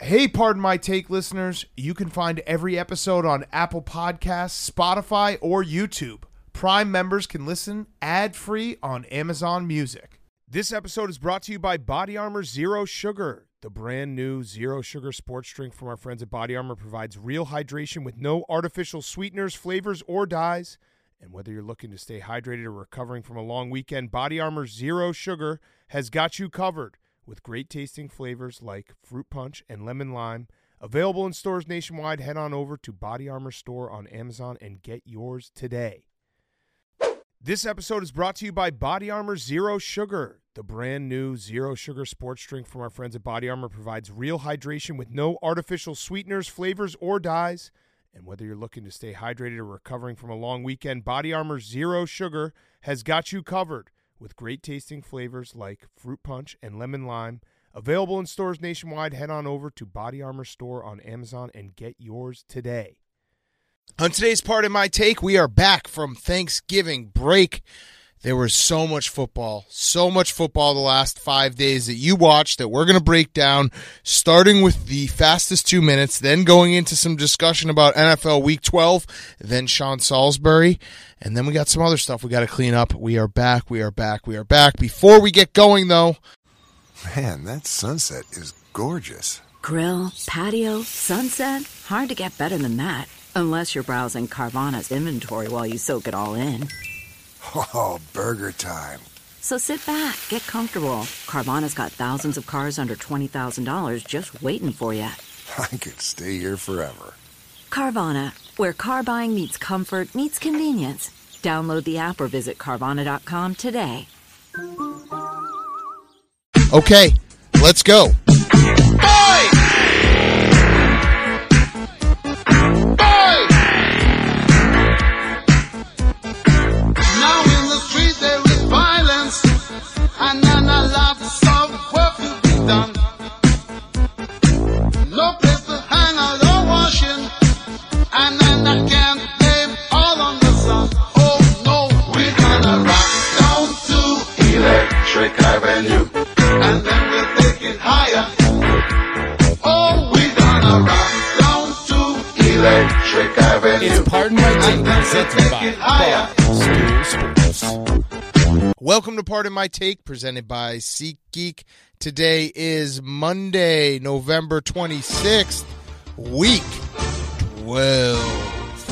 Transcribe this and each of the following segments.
Hey, Pardon My Take listeners, you can find every episode on Apple Podcasts, Spotify, or YouTube. Prime members can listen ad-free on Amazon Music. This episode is brought to you by Body Armor Zero Sugar. The brand new Zero Sugar sports drink from our friends at Body Armor provides real hydration with no artificial sweeteners, flavors, or dyes. And whether you're looking to stay hydrated or recovering from a long weekend, Body Armor Zero Sugar has got you covered with great tasting flavors like fruit punch and lemon lime. Available in stores nationwide. Head on over to Body Armor store on Amazon and get yours today. This episode is brought to you by Body Armor Zero Sugar. The brand new Zero Sugar sports drink from our friends at Body Armor provides real hydration with no artificial sweeteners, flavors, or dyes. And whether you're looking to stay hydrated or recovering from a long weekend, Body Armor Zero Sugar has got you covered with great tasting flavors like fruit punch and lemon lime. Available in stores nationwide. Head on over to Body Armor store on Amazon and get yours today. On today's Pardon My Take, we are back from Thanksgiving break. There was so much football the last 5 days that you watched that we're going to break down, starting with the fastest 2 minutes, then going into some discussion about NFL Week 12, then Sean Salisbury, and then we got some other stuff we got to clean up. We are back. Before we get going, though, man, that sunset is gorgeous. Grill, patio, sunset, hard to get better than that. Unless you're browsing Carvana's inventory while you soak it all in. Oh, burger time. So sit back, get comfortable. Carvana's got thousands of cars under $20,000 just waiting for you. I could stay here forever. Carvana, where car buying meets comfort, meets convenience. Download the app or visit Carvana.com today. okay, let's go. And then a lot of work to be done. No place to hang out or washing. And then I can't blame all on the sun. Oh no, we're gonna rock down to Electric Avenue. And then we'll take it higher. Oh, we're gonna rock down to Electric Avenue. It's Pardon My Take, presented by Sports. Welcome to Pardon My Take, presented by SeatGeek. Today is Monday, November 26th, week 12.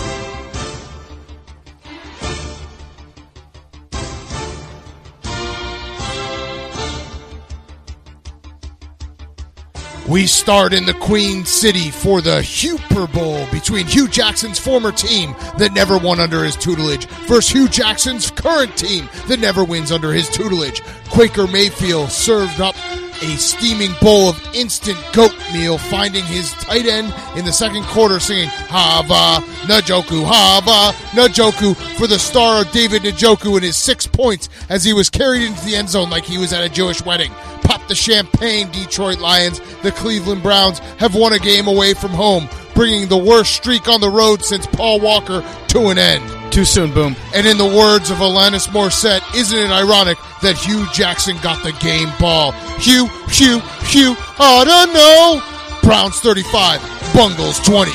We start in the Queen City for the Super Bowl between Hugh Jackson's former team that never won under his tutelage versus Hugh Jackson's current team that never wins under his tutelage. Quaker Mayfield served up a steaming bowl of instant goat meal, finding his tight end in the second quarter singing Hava Njoku for the star of David Njoku and his 6 points as he was carried into the end zone like he was at a Jewish wedding. Pop the champagne, Detroit Lions. The Cleveland Browns have won a game away from home, bringing the worst streak on the road since Paul Walker to an end. Too soon, boom. And in the words of Alanis Morissette, isn't it ironic that Hugh Jackson got the game ball? Hugh, I don't know. Browns 35, Bungles 20.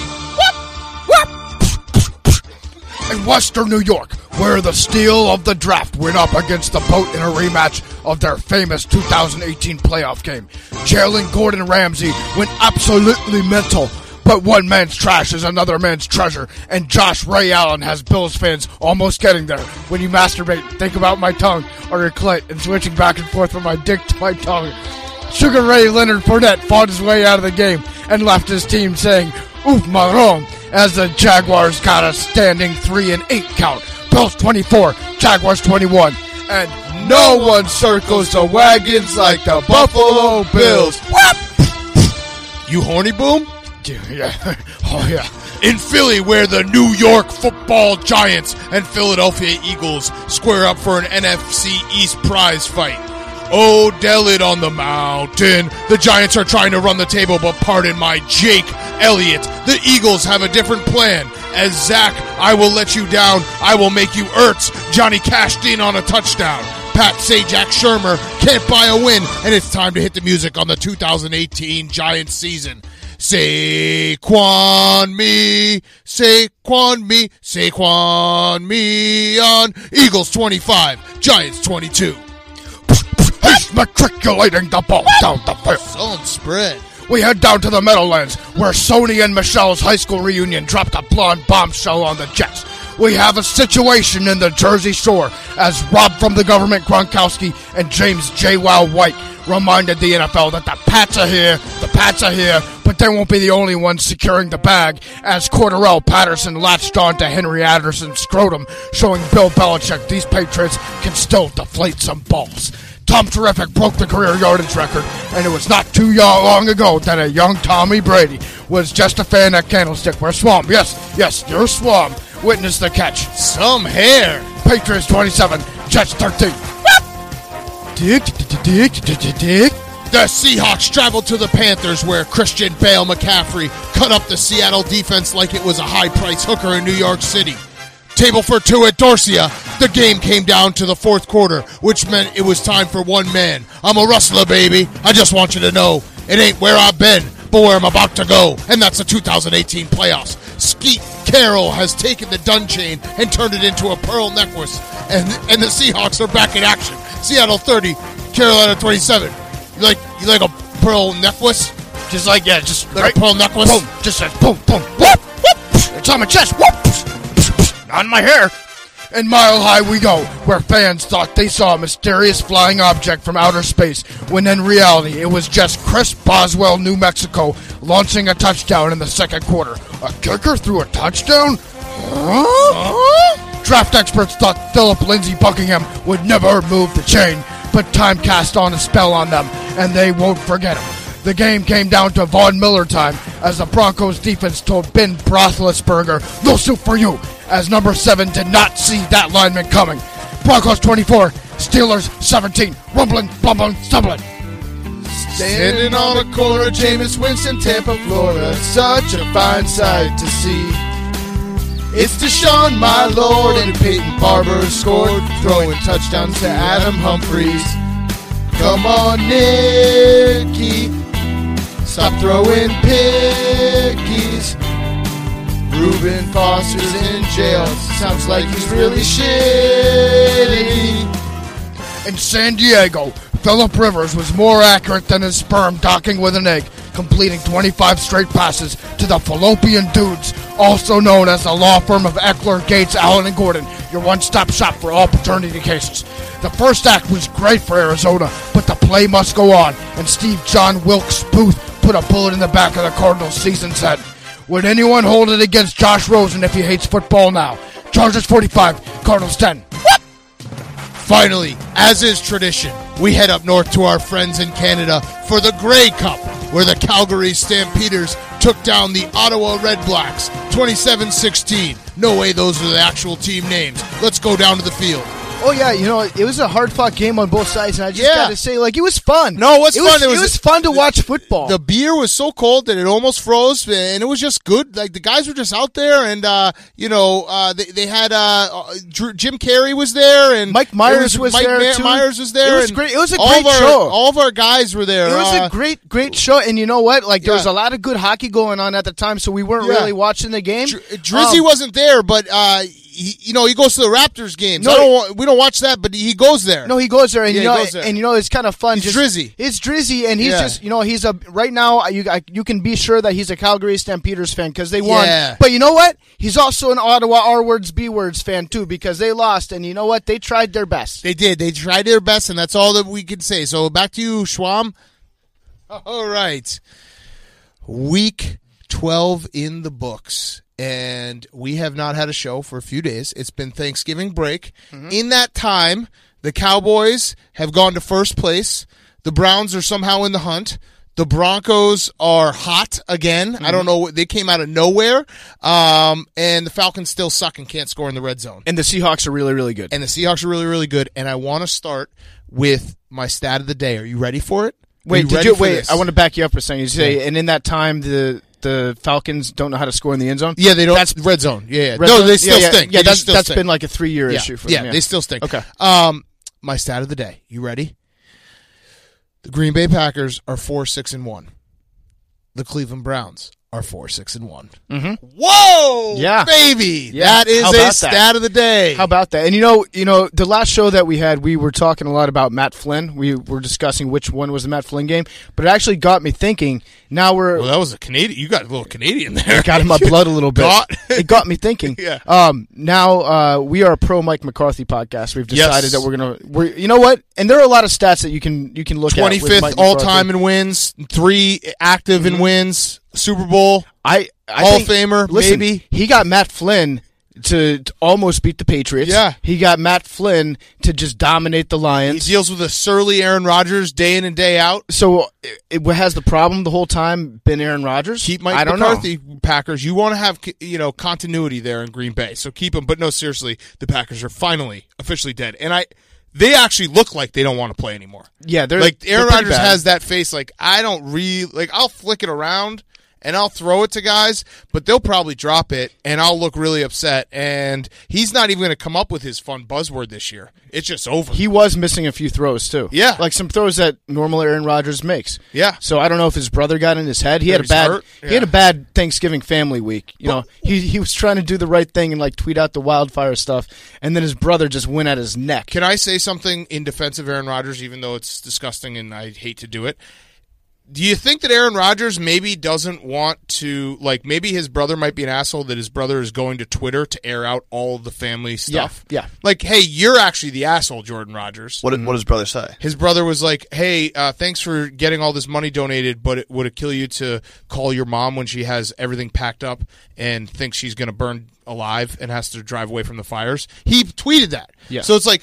In Western New York, where the steal of the draft went up against the boat in a rematch of their famous 2018 playoff game, Jalen Gordon Ramsay went absolutely mental. But one man's trash is another man's treasure, and Josh Ray Allen has Bills fans almost getting there. When you masturbate, think about my tongue or your clit and switching back and forth from my dick to my tongue. Sugar Ray Leonard Fournette fought his way out of the game and left his team saying, "Oof, marron," as the Jaguars got a standing 3-8 count. Bills 24, Jaguars 21, and no one circles the wagons like the Buffalo Bills. You horny, Boom? Yeah. Oh, yeah. In Philly, where the New York Football Giants and Philadelphia Eagles square up for an NFC East prize fight. Oh, Delid on the mountain. The Giants are trying to run the table, but pardon my Jake Elliott. The Eagles have a different plan. As Zach, I will let you down. I will make you Ertz. Johnny cashed in on a touchdown. Pat Sajak Shermer can't buy a win, and it's time to hit the music on the 2018 Giants season. Saquon me on Eagles 25, Giants 22. He's matriculating the ball down the field. Zone spread. We head down to the Meadowlands, where Sony and Michelle's high school reunion dropped a blonde bombshell on the Jets. We have a situation in the Jersey Shore as Rob from the Government Gronkowski and James J. Wow White reminded the NFL that the Pats are here, but they won't be the only ones securing the bag, as Cordarrelle Patterson latched on to Henry Anderson's scrotum, showing Bill Belichick these Patriots can still deflate some balls. Tom Terrific broke the career yardage record, and it was not too long ago that a young Tommy Brady was just a fan at Candlestick, where Swamp, yes, your Swamp, witnessed the catch. Some hair. Patriots 27, Jets 13. The Seahawks traveled to the Panthers, where Christian Bale McCaffrey cut up the Seattle defense like it was a high-price hooker in New York City. Table for two at Dorsia. The game came down to the fourth quarter, which meant it was time for one man. I'm a rustler, baby. I just want you to know it ain't where I've been, but where I'm about to go, and that's the 2018 playoffs. Skeet Carroll has taken the Dun chain and turned it into a pearl necklace, and the Seahawks are back in action. Seattle 30, Carolina 27. You like a pearl necklace? Just like a pearl necklace? Boom. Just says boom, boom. Whoop, whoop. It's on my chest. Whoop. On my hair. And Mile High we go, where fans thought they saw a mysterious flying object from outer space, when in reality it was just Chris Boswell, New Mexico, launching a touchdown in the second quarter. A kicker threw a touchdown? Huh? Draft experts thought Philip Lindsay Buckingham would never move the chain, but time cast on a spell on them, and they won't forget him. The game came down to Von Miller time, as the Broncos defense told Ben Roethlisberger, "No soup for you," as number 7 did not see that lineman coming. Broncos 24, Steelers 17, rumbling, bumbling, stumbling. Standing on the corner, Jameis Winston, Tampa, Florida, such a fine sight to see. It's Deshaun, my lord, and Peyton Barber scored, throwing touchdowns to Adam Humphries. Come on, Nicky, stop throwing pickies. Reuben Foster's in jail. Sounds like he's really shitty. In San Diego, Phillip Rivers was more accurate than his sperm docking with an egg, completing 25 straight passes to the Fallopian Dudes, also known as the law firm of Eckler, Gates, Allen, and Gordon, your one-stop shop for all paternity cases. The first act was great for Arizona, but the play must go on, and Steve John Wilkes Booth put a bullet in the back of the Cardinals' season's head. Would anyone hold it against Josh Rosen if he hates football now? Chargers 45, Cardinals 10. Finally, as is tradition, we head up north to our friends in Canada for the Grey Cup, where the Calgary Stampeders took down the Ottawa Red Blacks 27-16. No way those are the actual team names. Let's go down to the field. Oh, yeah, it was a hard-fought game on both sides, and I just got to say, it was fun. No, it was fun. It was fun to watch football. The beer was so cold that it almost froze, and it was just good. Like, the guys were just out there, and, they had Jim Carrey was there, and Mike Myers was there, too. Myers was there. It was great. It was a great show. All of our guys were there. It was a great show, and you know what? There was a lot of good hockey going on at the time, so we weren't really watching the game. Drizzy wasn't there, but he goes to the Raptors games. We don't watch that, but he goes there. No, he goes there, and it's kind of fun. It's Drizzy. It's Drizzy, and he's just he's right now. You can be sure that he's a Calgary Stampeders fan because they won. Yeah. But you know what? He's also an Ottawa R words B words fan too because they lost, and you know what? They tried their best. They did. They tried their best, and that's all that we can say. So back to you, Schwam. All right, week 12 in the books. And we have not had a show for a few days. It's been Thanksgiving break. Mm-hmm. In that time, the Cowboys have gone to first place. The Browns are somehow in the hunt. The Broncos are hot again. Mm-hmm. I don't know. They came out of nowhere. And the Falcons still suck and can't score in the red zone. And the Seahawks are really, really good. And I want to start with my stat of the day. Are you ready for it? Wait, I want to back you up for a second. You say, and in that time, the Falcons don't know how to score in the end zone? Yeah, they don't. That's red zone. Yeah. They still stink. Yeah, that's been like a 3-year issue for them. Yeah, they still stink. Okay. My stat of the day. You ready? The Green Bay Packers are 4-6-1. the Cleveland Browns are 4-6-1. Mhm. Whoa, Yeah. baby, Yeah. that is How a about stat that? of the day. How about that? And you know, the last show that we had, we were talking a lot about Matt Flynn. We were discussing which one was the Matt Flynn game, but it actually got me thinking. Now we're Well, that was a Canadian. You got a little Canadian there. it got in my blood a little bit. It got me thinking. Yeah. Now we are a pro Mike McCarthy podcast. We've decided Yes. that we're you know what? And there are a lot of stats that you can look at. with 25th Mike all McCarthy. time in wins, 3 active in wins, Super Bowl. I Hall of think- Famer, listen, maybe. He got Matt Flynn to almost beat the Patriots. Yeah. He got Matt Flynn to just dominate the He Lions. deals with a surly Aaron Rodgers day in and day out. So it has the problem the whole time been Aaron Rodgers? Keep Mike I don't McCarthy, know. Packers. You want to have continuity there in Green Bay, so keep him. But no, seriously, the Packers are finally officially dead, and they actually look like they don't want to play anymore. Yeah, they're Like they're Aaron pretty Rodgers bad. has that face. Like I don't I'll flick it around and I'll throw it to guys, but they'll probably drop it, and I'll look really upset. And he's not even going to come up with his fun buzzword this year. It's just over. He was missing a few throws too. Yeah. like some throws that normal Aaron Rodgers makes. Yeah. So I don't know if his brother got in his head. He had a he's bad hurt. he had a Yeah. bad Thanksgiving family week. You know, he was trying to do the right thing and like tweet out the wildfire stuff, and then his brother just went at his neck. Can I say something in defense of Aaron Rodgers, even though it's disgusting and I hate to do it? Do you think that Aaron Rodgers maybe doesn't want to, maybe his brother might be an asshole that his brother is going to Twitter to air out all of the family stuff? Yeah. Like, hey, you're actually the asshole, Jordan Rodgers. What did his brother say? His brother was like, hey, thanks for getting all this money donated, but would it kill you to call your mom when she has everything packed up and thinks she's going to burn alive and has to drive away from the fires? He tweeted that. Yeah. So it's like,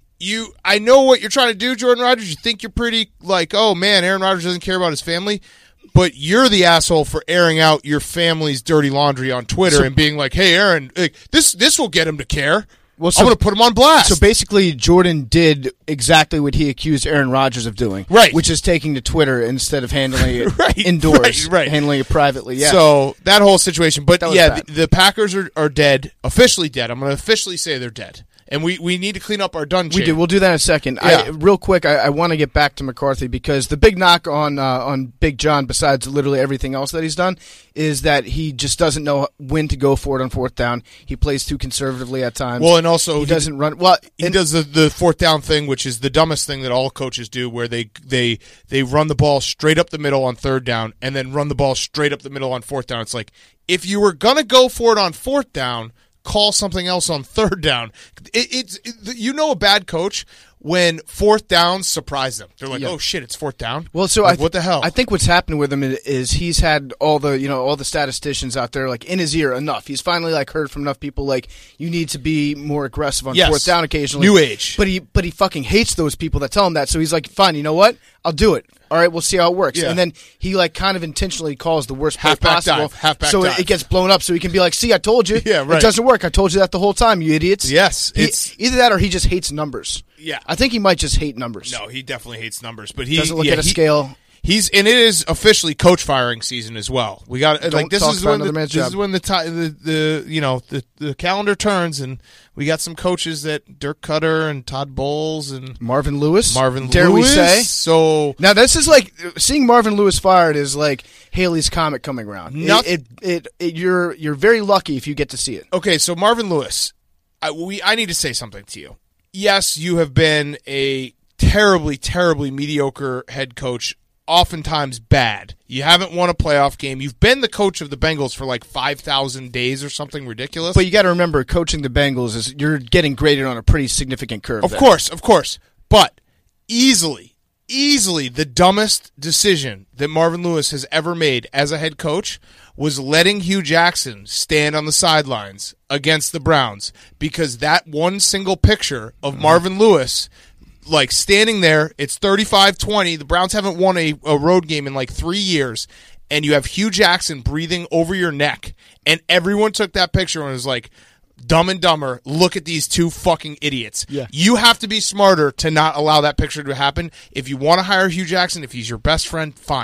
I know what you're trying to do, Jordan Rodgers. You think you're pretty oh, man, Aaron Rodgers doesn't care about his family. But you're the asshole for airing out your family's dirty laundry on Twitter and being like, hey, Aaron, this will get him to care. Well, I'm going to put him on blast. So basically, Jordan did exactly what he accused Aaron Rodgers of doing, Right. Which is taking to Twitter instead of handling it Right, indoors, right. handling it privately. Yeah. So that whole situation. But That was yeah, bad. the Packers are dead, officially dead. I'm going to officially say they're dead. And we need to clean up our dun We chain. do. We'll do that in a second. Yeah. Real quick, I want to get back to McCarthy because the big knock on Big John, besides literally everything else that he's done, is that he just doesn't know when to go for it on fourth down. He plays too conservatively at times. Well, and also he doesn't run well. He does the fourth down thing, which is the dumbest thing that all coaches do, where they run the ball straight up the middle on third down and then run the ball straight up the middle on fourth down. It's like, if you were going to go for it on fourth down, call something else on third down. A bad coach when fourth downs surprise them. They're like, Yeah. oh shit, it's fourth down. Well, so Like, what the hell? I think what's happened with him is he's had all the statisticians out there like in his ear enough. He's finally like heard from enough people like you need to be more aggressive on Yes. fourth down occasionally. New age. But he fucking hates those people that tell him that. So he's like, fine, you know what? I'll do it. All right, we'll see how it works. Yeah. And then he like kind of intentionally calls the worst play Halfback possible, dive, halfback so dive. it gets blown up. So he can be like, "See, I told you. Yeah, right. It doesn't work. I told you that the whole time, you idiots." Yes, He- it's- either that or he just hates numbers. Yeah. I think he might just hate numbers. No, he definitely hates numbers, but he Doesn't look at a scale. And it is officially coach firing season as well. We got Don't this talk is about when another man's this job. is when the calendar turns, and we got some coaches that Dirk Cutter and Todd Bowles and Marvin Lewis. Marvin Dare Lewis. we say? So Now this is like seeing Marvin Lewis fired is like Haley's Comet coming around. You're very lucky if you get to see it. okay, so Marvin Lewis, I need to say something to you. Yes, you have been a terribly, terribly mediocre head coach, oftentimes bad. You haven't won a playoff game. You've been the coach of the Bengals for like 5,000 days or something ridiculous. But you got to remember, coaching the Bengals is you're getting graded on a pretty significant curve. Of there. course. But easily the dumbest decision that Marvin Lewis has ever made as a head coach was letting Hugh Jackson stand on the sidelines against the Browns, because that one single picture of Marvin Lewis like standing there, it's 35-20. The Browns haven't won a road game in like 3 years, and you have Hugh Jackson breathing over your neck, and everyone took that picture and was like, Dumb and Dumber, look at these two fucking idiots. Yeah. You have to be smarter to not allow that picture to happen. If you want to hire Hugh Jackson, if he's your best friend, fine.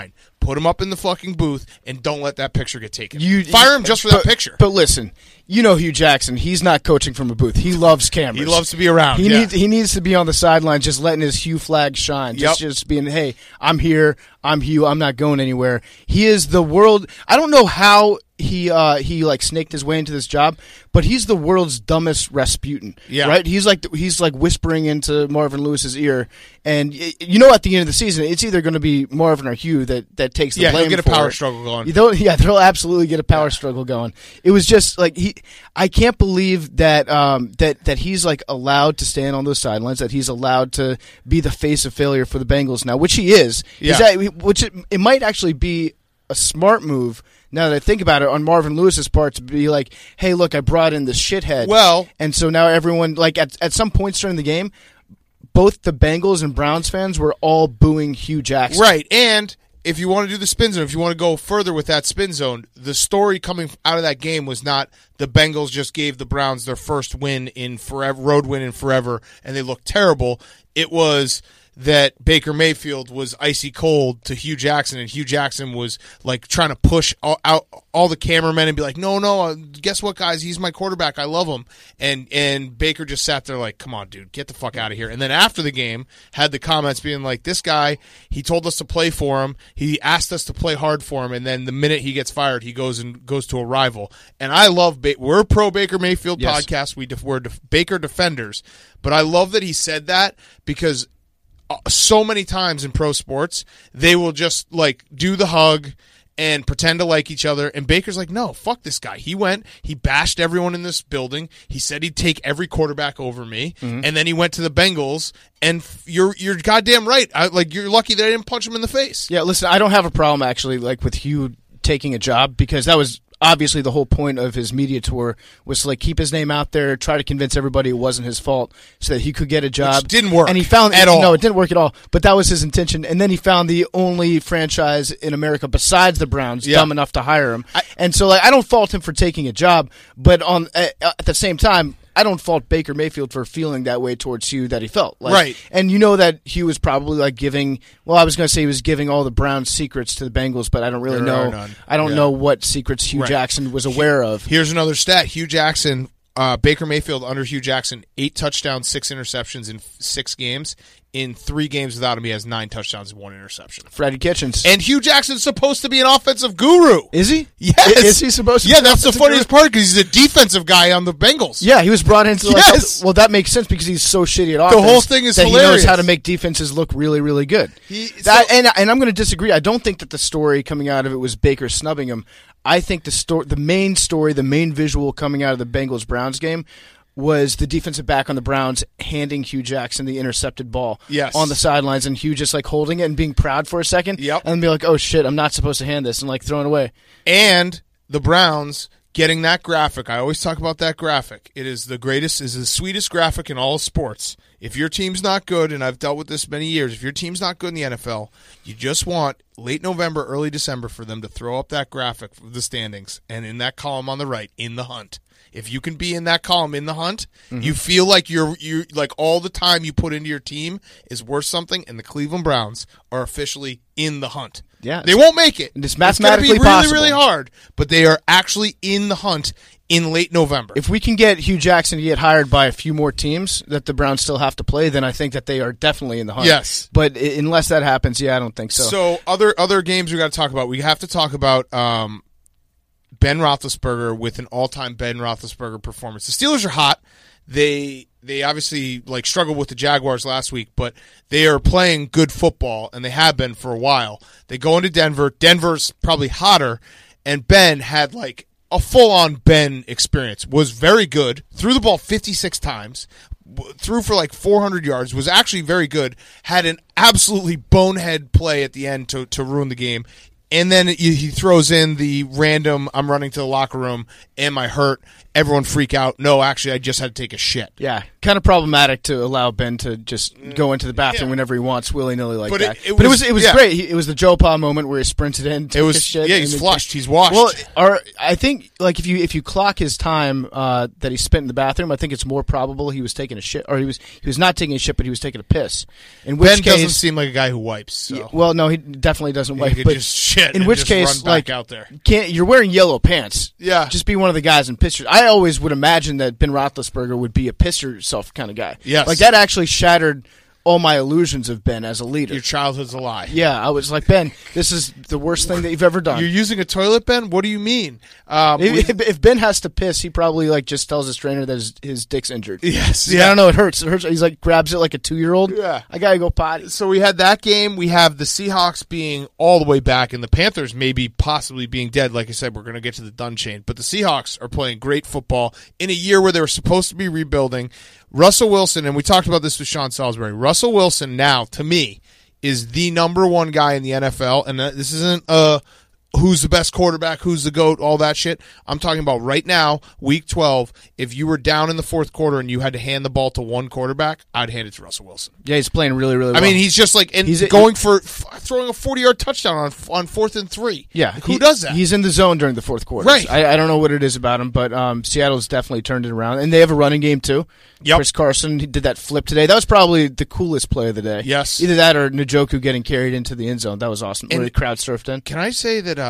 put him up in the fucking booth, and don't let that picture get taken. Fire him just for that picture. But listen, you know Hugh Jackson, he's not coaching from a booth. He loves cameras. He loves to be around. He needs to be on the sidelines just letting his Hugh flag shine. Just being, hey, I'm here, I'm Hugh, I'm not going anywhere. He is the world. I don't know how he like snaked his way into this job, but he's the world's dumbest Rasputin. Yeah. Right? He's like whispering into Marvin Lewis's ear, and you know at the end of the season it's either going to be Marvin or Hugh that takes the blame. He'll get a power struggle going. They'll absolutely get a power struggle going. It was just like I can't believe that that he's like allowed to stand on those sidelines, that he's allowed to be the face of failure for the Bengals now, which he is. Yeah. It might actually be a smart move, now that I think about it, on Marvin Lewis's part to be like, hey, look, I brought in this shithead. Well, and so now everyone, like at some points during the game, both the Bengals and Browns fans were all booing Hugh Jackson. Right, and if you want to do the spin zone, if you want to go further with that spin zone, the story coming out of that game was not the Bengals just gave the Browns their first win in forever, road win in forever, and they looked terrible. It was that Baker Mayfield was icy cold to Hugh Jackson, and Hugh Jackson was like trying to push out all the cameramen and be like, no, guess what, guys? He's my quarterback. I love him. And Baker just sat there like, come on, dude, get the fuck out of here. And then after the game, had the comments being like, this guy, he told us to play for him. He asked us to play hard for him. And then the minute he gets fired, he goes to a rival. And I love, we're pro Baker Mayfield podcast. We're Baker defenders. But I love that he said that, because so many times in pro sports, they will just like do the hug and pretend to like each other. And Baker's like, no, fuck this guy. He went, he bashed everyone in this building. He said he'd take every quarterback over me. Mm-hmm. And then he went to the Bengals. And you're goddamn right. You're lucky that I didn't punch him in the face. Yeah, listen, I don't have a problem actually like with Hugh taking a job, because that was obviously the whole point of his media tour, was to like keep his name out there, try to convince everybody it wasn't his fault so that he could get a job. Which didn't work, and he found at all. No, it didn't work at all. But that was his intention. And then he found the only franchise in America besides the Browns dumb enough to hire him. And so like I don't fault him for taking a job, but at the same time, I don't fault Baker Mayfield for feeling that way towards Hugh that he felt. Like, right. And you know that Hugh was probably like giving, I was going to say he was giving all the Browns secrets to the Bengals, but I don't really know. I don't know what secrets Hugh Jackson was aware of. Here's another stat. Hugh Jackson, Baker Mayfield under Hugh Jackson, 8 touchdowns, 6 interceptions in 6 games. In 3 games without him, he has 9 touchdowns and 1 interception. Freddie Kitchens. And Hugh Jackson's supposed to be an offensive guru. Is he? Yes. Is he supposed to be? Yeah, that's the funniest part, because he's a defensive guy on the Bengals. Yeah, he was brought into well, that makes sense because he's so shitty at offense. The whole thing is that hilarious. He knows how to make defenses look really, really good. And I'm going to disagree. I don't think that the story coming out of it was Baker snubbing him. I think the main story, the main visual coming out of the Bengals-Browns game was the defensive back on the Browns handing Hugh Jackson the intercepted ball on the sidelines, and Hugh just like holding it and being proud for a second, and then be like, oh shit, I'm not supposed to hand this, and like throwing it away. And the Browns getting that graphic. I always talk about that graphic. It is the greatest, is the sweetest graphic in all of sports. If your team's not good, and I've dealt with this many years, if your team's not good in the NFL, you just want late November, early December for them to throw up that graphic of the standings, and in that column on the right, in the hunt. If you can be in that column in the hunt, you feel like you're like all the time you put into your team is worth something, and the Cleveland Browns are officially in the hunt. Yeah, they won't make it. It's mathematically going to be really, possible. really hard, but they are actually in the hunt in late November. If we can get Hugh Jackson to get hired by a few more teams that the Browns still have to play, then I think that they are definitely in the hunt. Yes. But unless that happens, I don't think so. So other games we got to talk about. We have to talk about Ben Roethlisberger with an all-time Ben Roethlisberger performance. The Steelers are hot. They obviously like struggled with the Jaguars last week, but they are playing good football, and they have been for a while. They go into Denver. Denver's probably hotter, and Ben had like a full-on Ben experience. Was very good. Threw the ball 56 times. Threw for like 400 yards. Was actually very good. Had an absolutely bonehead play at the end to ruin the game. And then he throws in the random, I'm running to the locker room, am I hurt? Everyone freak out. No, actually, I just had to take a shit. Yeah, kind of problematic to allow Ben to just go into the bathroom whenever he wants, willy-nilly like that. But it was great. It was the Joe Pa moment where he sprinted in. It was shit, he's flushed. He's washed. Well, I think like if you clock his time that he spent in the bathroom, I think it's more probable he was taking a shit, or he was not taking a shit, but he was taking a piss. In which Ben case, doesn't seem like a guy who wipes. So. Well, no, he definitely doesn't wipe. He but just shit shit. In and which just case, run back out there. you're wearing yellow pants. Yeah. Just be one of the guys in piss. I always would imagine that Ben Roethlisberger would be a piss yourself kind of guy. Yes. Like that actually shattered all my illusions of Ben as a leader. Your childhood's a lie. Yeah, I was like, Ben, this is the worst thing that you've ever done. You're using a toilet, Ben? What do you mean? If Ben has to piss, he probably like just tells his trainer that his dick's injured. Yes. Yeah, I don't know. It hurts. It hurts. He's like grabs it like a 2-year-old. Yeah. I gotta go potty. So we had that game. We have the Seahawks being all the way back, and the Panthers maybe possibly being dead. Like I said, we're going to get to the done chain. But the Seahawks are playing great football in a year where they were supposed to be rebuilding. Russell Wilson, and we talked about this with Sean Salisbury, Russell Wilson now, to me, is the number one guy in the NFL. And this isn't who's the best quarterback, who's the GOAT, all that shit. I'm talking about right now, week 12, if you were down in the fourth quarter and you had to hand the ball to one quarterback, I'd hand it to Russell Wilson. Yeah, he's playing really, really well. I mean, he's just like throwing a 40-yard touchdown on 4th and 3. Yeah. Like, who does that? He's in the zone during the fourth quarter. Right. I don't know what it is about him, but Seattle's definitely turned it around. And they have a running game, too. Yep. Chris Carson, he did that flip today. That was probably the coolest play of the day. Yes. Either that or Njoku getting carried into the end zone. That was awesome. Where the crowd surfed in. Can I say that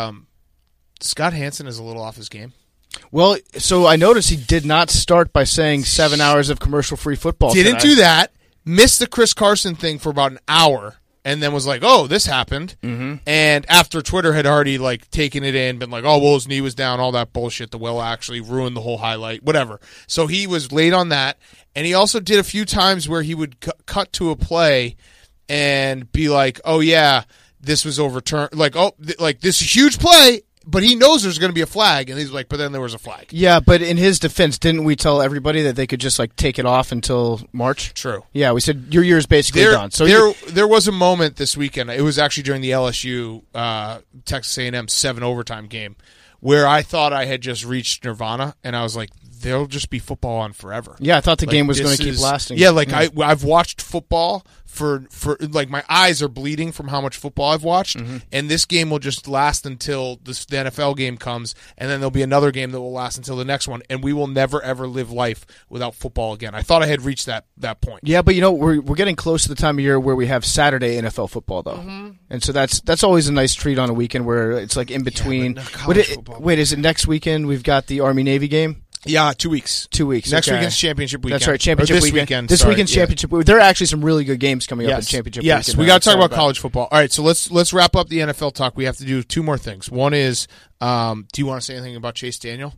Scott Hansen is a little off his game? Well, so I noticed he did not start by saying 7 hours of commercial-free football Didn't today. do that. Missed the Chris Carson thing for about an hour, and then was like, "Oh, this happened." Mm-hmm. And after Twitter had already like taken it in, been like, "Oh, well, his knee was down," all that bullshit. The will actually ruined the whole highlight, whatever. So he was late on that, and he also did a few times where he would cut to a play and be like, "Oh yeah, this was overturned." Like, "Oh, like this is a huge play." But he knows there's going to be a flag, and he's like, but then there was a flag. Yeah, but in his defense, didn't we tell everybody that they could just like take it off until March? True. Yeah, we said your year's basically done. So there was a moment this weekend. It was actually during the LSU Texas A&M 7 overtime game where I thought I had just reached nirvana, and I was like, there'll just be football on forever. Yeah, I thought the game was going to keep lasting. Yeah, like I've watched football for like my eyes are bleeding from how much football I've watched, and this game will just last until the NFL game comes, and then there'll be another game that will last until the next one, and we will never ever live life without football again. I thought I had reached that point. Yeah, but we're getting close to the time of year where we have Saturday NFL football though, and so that's always a nice treat on a weekend where it's like in between. Wait, is it next weekend? We've got the Army-Navy game. Yeah, 2 weeks. 2 weeks. Next okay. weekend's championship weekend. That's right, championship weekend. This weekend's championship. There are actually some really good games coming up in championship weekend. Yes, we got to talk about college football. All right, so let's wrap up the NFL talk. We have to do 2 more things. One is, do you want to say anything about Chase Daniel?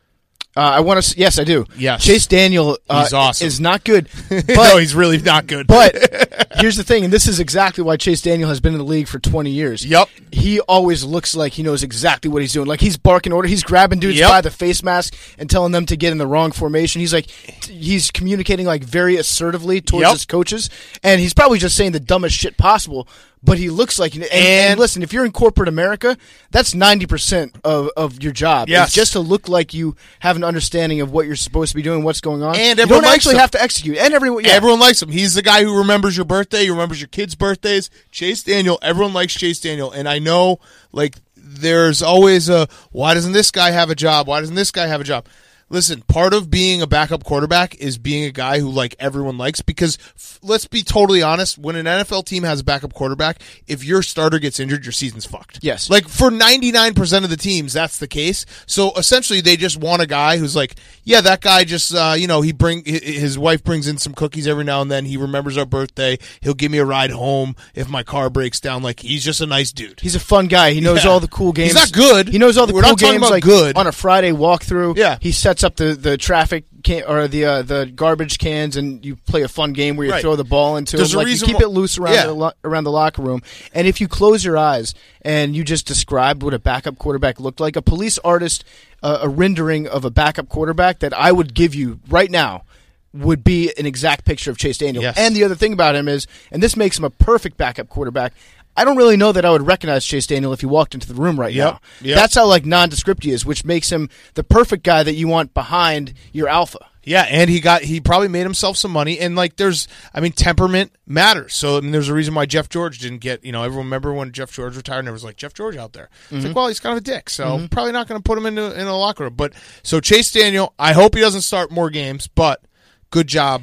I want to. Yes, I do. Yes. Chase Daniel he's awesome. is not good. But, no, he's really not good. But here's the thing, and this is exactly why Chase Daniel has been in the league for 20 years. Yep. He always looks like he knows exactly what he's doing. Like he's barking order. He's grabbing dudes by the face mask and telling them to get in the wrong formation. He's communicating like very assertively towards his coaches, and he's probably just saying the dumbest shit possible. But he looks like, and listen, if you're in corporate America, that's 90% of your job. Yes. It's just to look like you have an understanding of what you're supposed to be doing, what's going on. And you everyone don't actually likes him. have to execute. And everyone likes him. He's the guy who remembers your birthday, he remembers your kids' birthdays. Chase Daniel, everyone likes Chase Daniel. And I know, like, there's always why doesn't this guy have a job? Why doesn't this guy have a job? Listen, part of being a backup quarterback is being a guy who like everyone likes because let's be totally honest, when an NFL team has a backup quarterback, if your starter gets injured, your season's fucked. Yes. Like for 99% of the teams, that's the case. So essentially they just want a guy who's like, yeah, that guy just his wife brings in some cookies every now and then. He remembers our birthday. He'll give me a ride home if my car breaks down. Like he's just a nice dude. He's a fun guy. He knows all the cool games. He's not good. He knows all the We're cool not talking games about like good. On a Friday walkthrough. Yeah. He sets up the traffic can or the garbage cans, and you play a fun game where you throw the ball into There's them. a Like reason you keep it loose around Yeah. the locker room. And if you close your eyes and you just described what a backup quarterback looked like, a police artist, a rendering of a backup quarterback that I would give you right now would be an exact picture of Chase Daniel. Yes. And the other thing about him is, and this makes him a perfect backup quarterback, I don't really know that I would recognize Chase Daniel if he walked into the room right now. Yep. That's how like nondescript he is, which makes him the perfect guy that you want behind your alpha. Yeah, and he probably made himself some money, and like temperament matters. So there's a reason why Jeff George didn't get, everyone remember when Jeff George retired and there was like Jeff George out there. It's like, well, he's kind of a dick, so probably not going to put him in a locker room. But so Chase Daniel, I hope he doesn't start more games, but good job.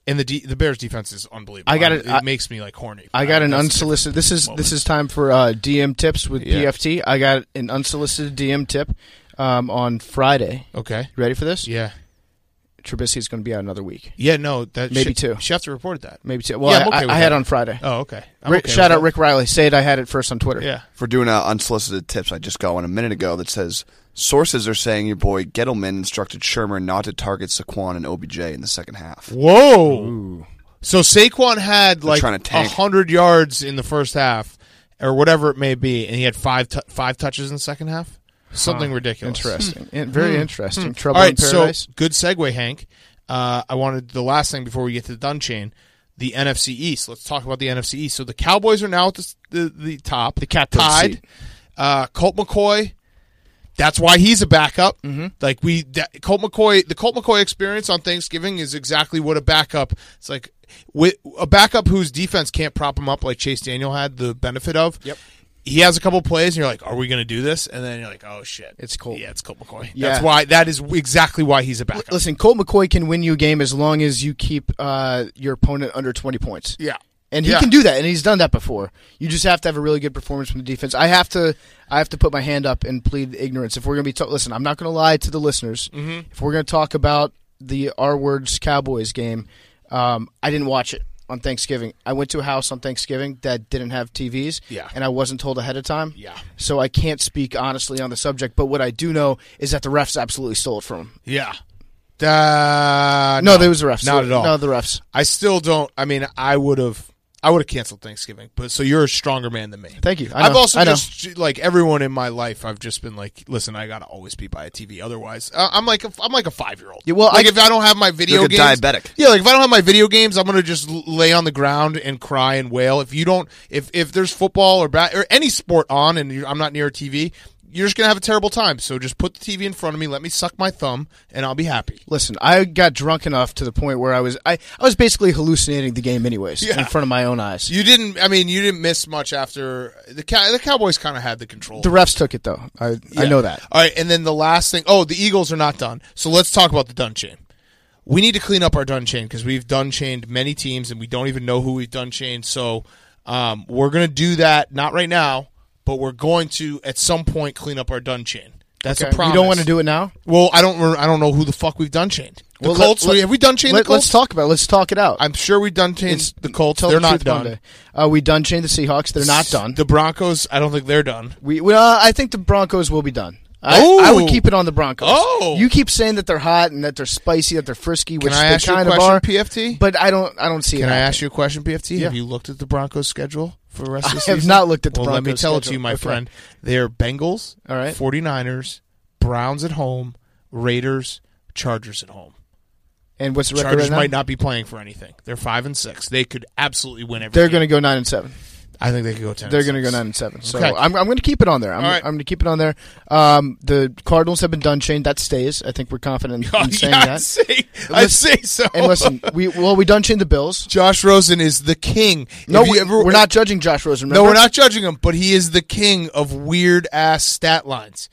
And the Bears defense is unbelievable. It makes me like horny. I got an unsolicited. This is time for DM tips with PFT. I got an unsolicited DM tip on Friday. Okay, you ready for this? Yeah. Trubisky is going to be out another week. Yeah, no, that maybe 2. Schefter reported that. Maybe 2. Well, I had on Friday. Oh, okay. Shout out Rick Riley. Say it. I had it first on Twitter. Yeah. For doing unsolicited tips, I just got one a minute ago that says sources are saying your boy Gettleman instructed Shermer not to target Saquon and OBJ in the second half. Whoa! Ooh. So Saquon had like 100 yards in the first half, or whatever it may be, and he had five touches in the second half. Something ridiculous. Interesting. Very interesting. Trouble All right, in paradise. So good segue, Hank. I wanted the last thing before we get to the done chain, the NFC East. Let's talk about the NFC East. So the Cowboys are now at the top. The cat tied. Colt McCoy. That's why he's a backup. Mm-hmm. Like the Colt McCoy experience on Thanksgiving is exactly what a backup. It's like with a backup whose defense can't prop him up like Chase Daniel had the benefit of. Yep. He has a couple plays, and you're like, "Are we going to do this?" And then you're like, "Oh shit, it's Colt." Yeah, it's Colt McCoy. Yeah. That is exactly why he's a backup. Listen, Colt McCoy can win you a game as long as you keep your opponent under 20 points. Yeah, and he can do that, and he's done that before. You just have to have a really good performance from the defense. I have to put my hand up and plead ignorance. If we're going to be listen, I'm not going to lie to the listeners. Mm-hmm. If we're going to talk about the R Words Cowboys game, I didn't watch it on Thanksgiving. I went to a house on Thanksgiving that didn't have TVs, and I wasn't told ahead of time. Yeah. So I can't speak honestly on the subject, but what I do know is that the refs absolutely stole it from him. Yeah. No, there was the refs. Not at all. No, the refs. I still don't. I mean, I would have canceled Thanksgiving, but so you're a stronger man than me. Thank you. I've also just like everyone in my life. I've just been like, listen, I gotta always be by a TV. Otherwise, I'm like a 5-year-old. Yeah, well, like if I don't have my video like games, a diabetic. Yeah, like if I don't have my video games, I'm gonna just lay on the ground and cry and wail. If you don't, if there's football or any sport on and I'm not near a TV, you're just going to have a terrible time. So just put the TV in front of me, let me suck my thumb, and I'll be happy. Listen, I got drunk enough to the point where I was basically hallucinating the game anyways in front of my own eyes. You didn't miss much after the Cowboys kind of had the control. The refs took it, though. I know that. All right, and then the last thing. Oh, the Eagles are not done. So let's talk about the done chain. We need to clean up our done chain because we've done chained many teams, and we don't even know who we've done chained. So we're going to do that, not right now, but we're going to at some point clean up our done chain. That's a promise. You don't want to do it now? Well, I don't know who the fuck we've done chained. The Well, Colts. Have we done chained the Colts? Let's talk about it. Let's talk it out. I'm sure we've done chained the Colts. They're not done. We done chained the Seahawks. They're not done. The Broncos. I don't think they're done. I think the Broncos will be done. I would keep it on the Broncos. Oh, you keep saying that they're hot and that they're spicy, that they're frisky, which Can I ask they kind you a of question, are. PFT? But I don't see it. Can I happening. ask you a question, PFT? Yeah. Have you looked at the Broncos schedule for the rest of the I season? have not looked at the Well, Broncos let me tell it to schedule. you, my Okay. friend. They're Bengals, All right. 49ers, Browns at home, Raiders, Chargers at home. And what's the record Chargers right now? might not be playing for anything. They're 5-6. They could absolutely win every They're game. going to go 9-7. I think they could go 10. They're going to go 9-7. So Okay. I'm going to keep it on there. I'm right. going to keep it on there. The Cardinals have been done chained. That stays. I think we're confident in saying that. I'd say so. And listen, we done chained the Bills. Josh Rosen is the king. No, we're not judging Josh Rosen. No, remember? we're not judging him, but he is the king of weird ass stat lines.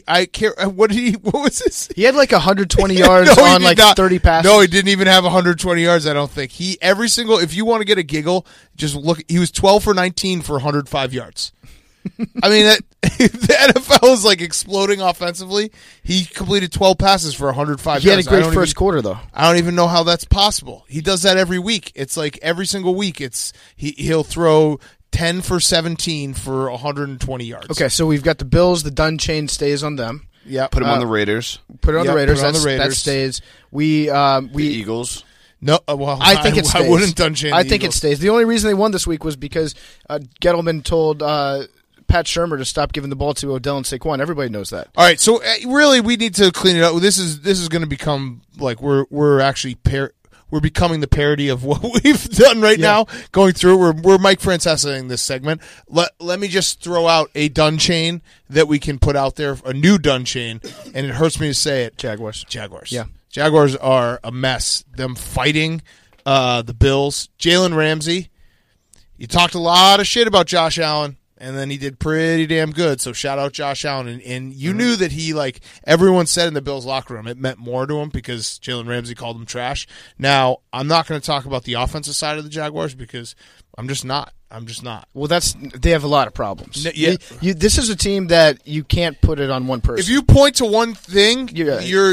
What was this? He had like 120 yards No, he on did like not. 30 passes. No, he didn't even have 120 yards, I don't think. If you want to get a giggle, just look. He was 12 for 19 for 105 yards. I mean, the NFL is like exploding offensively. He completed 12 passes for 105 yards. He had a great first quarter, though. I don't even know how that's possible. He does that every week. It's like every single week. He'll throw 10 for 17 for 120 yards. Okay, so we've got the Bills. The done chain stays on them. Yeah, Put him on the Raiders. Put it on the Raiders. Put it on the Raiders. That stays. We The Eagles. No, well, I think it stays. I wouldn't done chain. I think it stays. The only reason they won this week was because Gettleman told Pat Shermer to stop giving the ball to Odell and Saquon. Everybody knows that. All right, so really, we need to clean it up. This is going to become like we're actually we're becoming the parody of what we've done right now. Going through, we're Mike Francesa this segment. Let me just throw out a done chain that we can put out there, a new done chain, and it hurts me to say it. Jaguars. Yeah. Jaguars are a mess. Them fighting the Bills. Jalen Ramsey. You talked a lot of shit about Josh Allen And then he did pretty damn good. So shout out Josh Allen. And you knew that he, like everyone said in the Bills locker room, it meant more to him because Jalen Ramsey called him trash. Now, I'm not going to talk about the offensive side of the Jaguars because I'm just not. Well, they have a lot of problems. Yeah. This is a team that you can't put it on one person. If you point to one thing, you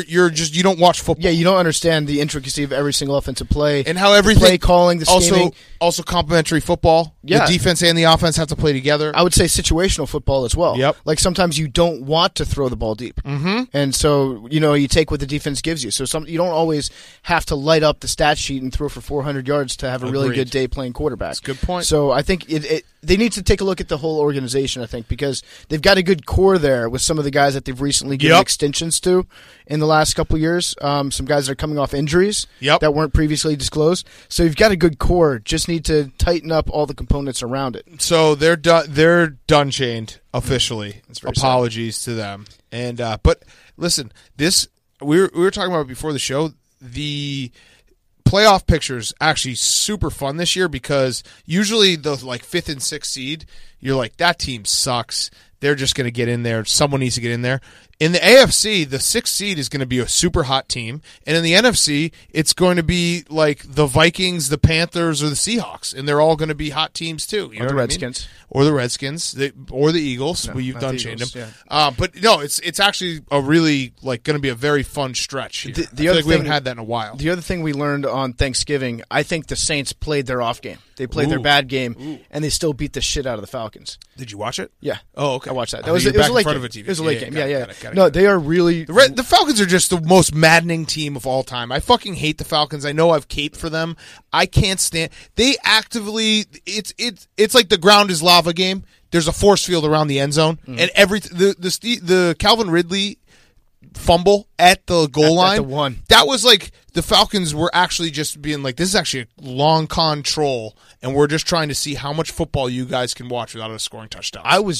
don't watch football. Yeah, you don't understand the intricacy of every single offensive play and how everything play calling, the scheming. Also complementary football. Yeah. The defense and the offense have to play together. I would say situational football as well. Yep. Like sometimes you don't want to throw the ball deep. Mm-hmm. And so, you take what the defense gives you. So you don't always have to light up the stat sheet and throw for 400 yards to have a really good day playing quarterback. That's a good point. So I think they need to take a look at the whole organization, I think, because they've got a good core there with some of the guys that they've recently given extensions to in the last couple of years. Some guys that are coming off injuries that weren't previously disclosed. So you've got a good core. Just need to tighten up all the components around it. So they're done chained officially. Apologies to them. And but listen, this we were talking about it before the show. The playoff picture is actually super fun this year because usually the 5th and 6th seed, you're like, that team sucks. They're just going to get in there. Someone needs to get in there. In the AFC, the 6th seed is going to be a super hot team. And in the NFC, it's going to be like the Vikings, the Panthers, or the Seahawks. And they're all going to be hot teams too. Or the Redskins. Or the Redskins. Or the Eagles. No, you've done chained them. Yeah. But no, it's actually a really going to be a very fun stretch here. I feel like we haven't had that in a while. The other thing we learned on Thanksgiving, I think the Saints played their off game. They played their bad game, and they still beat the shit out of the Falcons. Did you watch it? Yeah. Oh, okay. I watched that. It was a late game. It was a late game. Yeah. Got No, it. they are really... The Falcons are just the most maddening team of all time. I fucking hate the Falcons. I know I've caped for them. I can't stand... They actively... It's like the ground is lava game. There's a force field around the end zone, and the Calvin Ridley fumble at the goal line. At the one. That was like the Falcons were actually just being like, this is actually a long con troll, and we're just trying to see how much football you guys can watch without a scoring touchdown. I was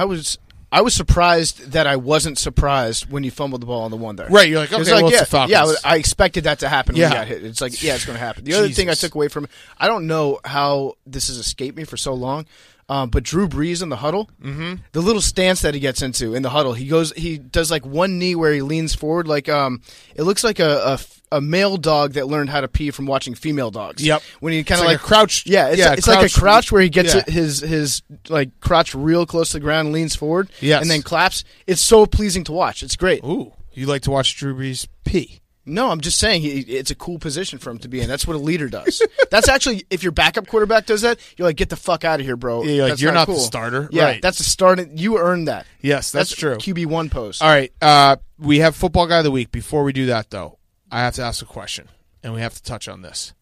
surprised that I wasn't surprised when you fumbled the ball on the one there. Right, you're like, okay, it's the Falcons. Yeah, I expected that to happen when you got hit. It's like, yeah, it's going to happen. The other thing I took away from it, I don't know how this has escaped me for so long, but Drew Brees in the huddle, the little stance that he gets into in the huddle, he does like one knee where he leans forward, like it looks like a male dog that learned how to pee from watching female dogs. Yep. When he kind of like a crouch. Yeah, it's like a crouch where he gets yeah. his like crotch real close to the ground, and leans forward, yes. and then claps. It's so pleasing to watch. It's great. Ooh, you like to watch Drew Brees pee? No, I'm just saying it's a cool position for him to be in. That's what a leader does. That's actually, if your backup quarterback does that, you're like, get the fuck out of here, bro. Yeah, that's you're not cool. the starter. Yeah, right. that's a starter. You earned that. Yes, that's true. QB1 post. All right, we have Football Guy of the Week. Before we do that, though, I have to ask a question, and we have to touch on this.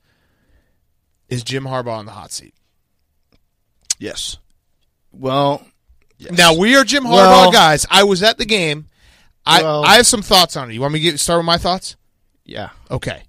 Is Jim Harbaugh on the hot seat? Yes. Well, yes. Now, we are Jim Harbaugh guys. I was at the game. I have some thoughts on it. You want me to start with my thoughts? Yeah. Okay.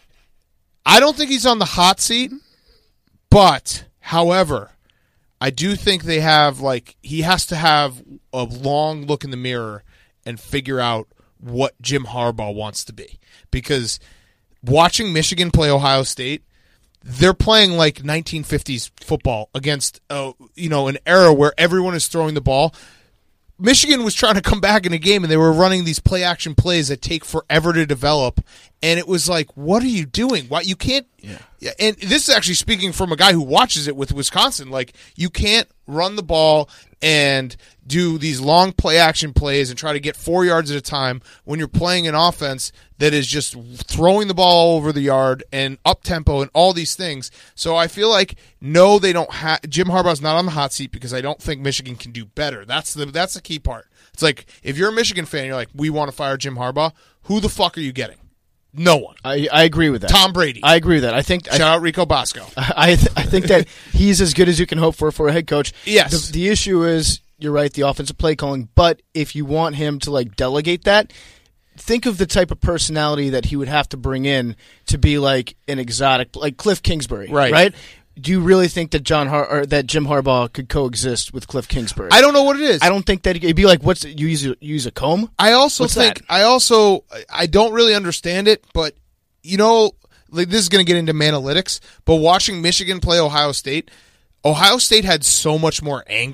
I don't think he's on the hot seat, but, however, I do think he has to have a long look in the mirror and figure out what Jim Harbaugh wants to be. Because watching Michigan play Ohio State, they're playing like 1950s football against an era where everyone is throwing the ball. Michigan was trying to come back in a game, and they were running these play-action plays that take forever to develop. And it was like, what are you doing? Why you can't? Yeah. And this is actually speaking from a guy who watches it with Wisconsin. Like, you can't run the ball and do these long play-action plays and try to get 4 yards at a time when you're playing an offense that is just throwing the ball all over the yard and up-tempo and all these things. So I feel like, no, they don't have – Jim Harbaugh's not on the hot seat because I don't think Michigan can do better. That's the key part. It's like, if you're a Michigan fan, you're like, we want to fire Jim Harbaugh, who the fuck are you getting? No one. I agree with that. Tom Brady. I agree with that. I think shout out Rico Bosco. I think that he's as good as you can hope for a head coach. Yes. The issue is, you're right, the offensive play calling. But if you want him to like delegate that, think of the type of personality that he would have to bring in to be like an exotic, like Cliff Kingsbury, right? Do you really think that that Jim Harbaugh could coexist with Cliff Kingsbury? I don't know what it is. I don't think that it'd be like, you use a comb? I also What's think that? I don't really understand it, but like this is going to get into Manalytics, but watching Michigan play Ohio State had so much more anger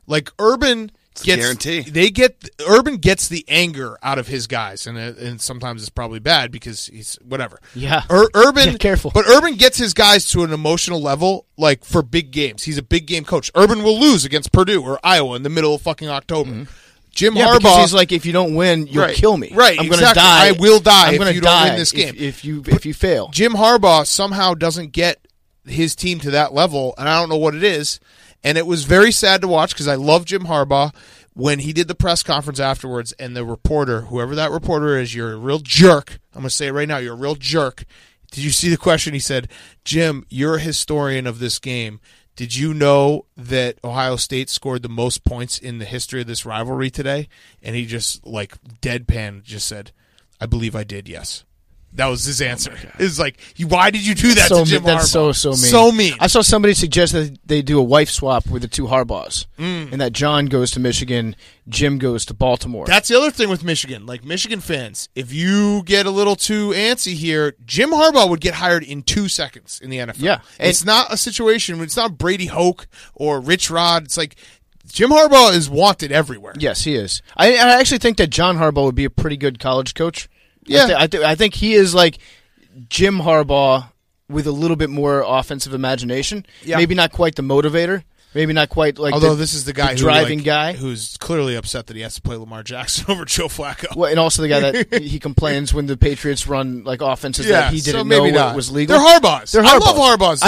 Like Urban gets guarantee. Urban gets the anger out of his guys, and sometimes it's probably bad because he's whatever. Yeah. Urban, Yeah, careful. But Urban gets his guys to an emotional level, like for big games. He's a big game coach. Urban will lose against Purdue or Iowa in the middle of fucking October. Mm-hmm. Jim because Harbaugh, he's like, if you don't win, you'll kill me. Right, I'm going to exactly. die. I will die I'm if gonna you don't die win this game. If you fail. Jim Harbaugh somehow doesn't get his team to that level, and I don't know what it is. And it was very sad to watch because I love Jim Harbaugh. When he did the press conference afterwards, and the reporter, whoever that reporter is, you're a real jerk. I'm going to say it right now, you're a real jerk. Did you see the question? He said, Jim, you're a historian of this game. Did you know that Ohio State scored the most points in the history of this rivalry today? And he just, like, deadpan just said, I believe I did, yes. That was his answer. It's like, why did you do that to Jim Harbaugh? That's so mean. So mean. I saw somebody suggest that they do a wife swap with the two Harbaughs, and that John goes to Michigan, Jim goes to Baltimore. That's the other thing with Michigan. Like, Michigan fans, if you get a little too antsy here, Jim Harbaugh would get hired in 2 seconds in the NFL. Yeah. It's not a situation, it's not Brady Hoke or Rich Rod. It's like, Jim Harbaugh is wanted everywhere. Yes, he is. I actually think that John Harbaugh would be a pretty good college coach. Yeah. I think he is like Jim Harbaugh with a little bit more offensive imagination. Yeah. Maybe not quite the motivator. Maybe not quite like Although this is the guy driving guy who's clearly upset that he has to play Lamar Jackson over Joe Flacco. Well, and also the guy that he complains when the Patriots run like offenses that he didn't know what was legal. They're Harbaughs. I love Harbaughs.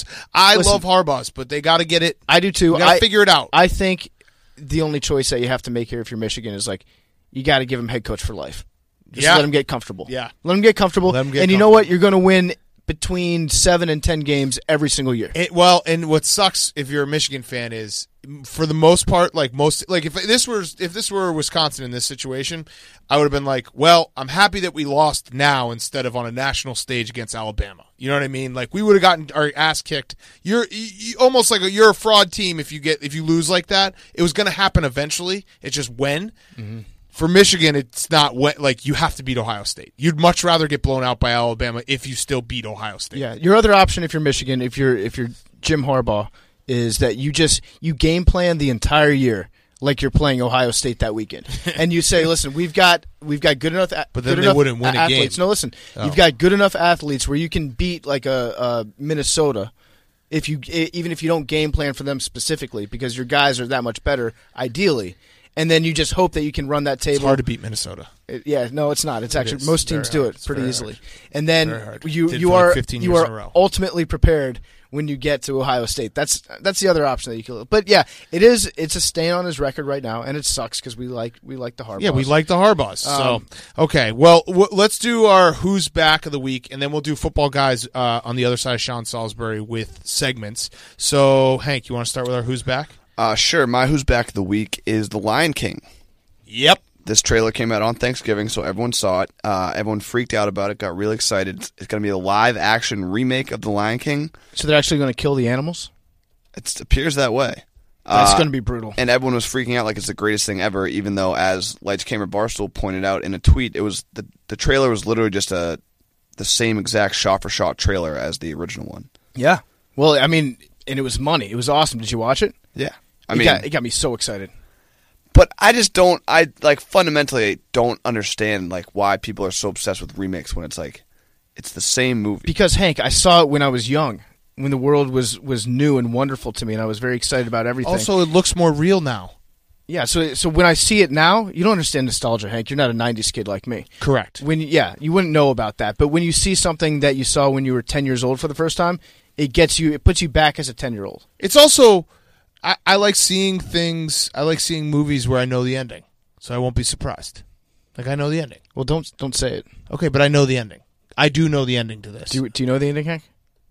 I listen, love Harbaughs, but they got to get it. I do too. You got to figure it out. I think the only choice that you have to make here if you're Michigan is like you got to give him head coach for life. Just let him get comfortable. Yeah. Let him get comfortable. And you know what? You're going to win between 7 and 10 games every single year. And what sucks if you're a Michigan fan is, for the most part, if this were Wisconsin in this situation, I would have been like, well, I'm happy that we lost now instead of on a national stage against Alabama. You know what I mean? Like, we would have gotten our ass kicked. You're almost like you're a fraud team if you lose like that. It was going to happen eventually. It's just when. Mm-hmm. For Michigan, it's not like you have to beat Ohio State. You'd much rather get blown out by Alabama if you still beat Ohio State. Yeah, your other option if you're Michigan, if you're Jim Harbaugh, is that you game plan the entire year like you're playing Ohio State that weekend, and you say, listen, we've got good enough. But then they wouldn't win a game. No, listen, you've got good enough athletes where you can beat like a Minnesota. Even if you don't game plan for them specifically, because your guys are that much better, ideally. And then you just hope that you can run that table. It's hard to beat Minnesota. No, it's not. It's actually most teams do it pretty easily. Hard. And then you are ultimately prepared when you get to Ohio State. That's the other option that you can. But yeah, it's a stain on his record right now, and it sucks because we like the Harbaughs. Yeah, we like the Harbaughs. So okay, well let's do our Who's Back of the week, and then we'll do football guys on the other side of Sean Salisbury with segments. So Hank, you want to start with our Who's Back? Sure. My Who's Back of the week is The Lion King. Yep. This trailer came out on Thanksgiving, so everyone saw it. Everyone freaked out about it, got really excited. It's going to be a live-action remake of The Lion King. So they're actually going to kill the animals? It appears that way. That's going to be brutal. And everyone was freaking out like it's the greatest thing ever, even though, as Lights Camera Barstool pointed out in a tweet, it was the trailer was literally just the same exact shot-for-shot trailer as the original one. Yeah. Well, I mean, and it was money. It was awesome. Did you watch it? Yeah. It got me so excited. But I just don't, fundamentally don't understand, why people are so obsessed with remakes when it's it's the same movie. Because, Hank, I saw it when I was young, when the world was new and wonderful to me, and I was very excited about everything. Also, it looks more real now. Yeah, so when I see it now, you don't understand nostalgia, Hank. You're not a 90s kid like me. Correct. You wouldn't know about that. But when you see something that you saw when you were 10 years old for the first time, it puts you back as a 10-year-old. It's also... I like seeing things. I like seeing movies where I know the ending, so I won't be surprised. I know the ending. Well, don't say it. Okay, but I know the ending. I do know the ending to this. Do you know the ending, Hank?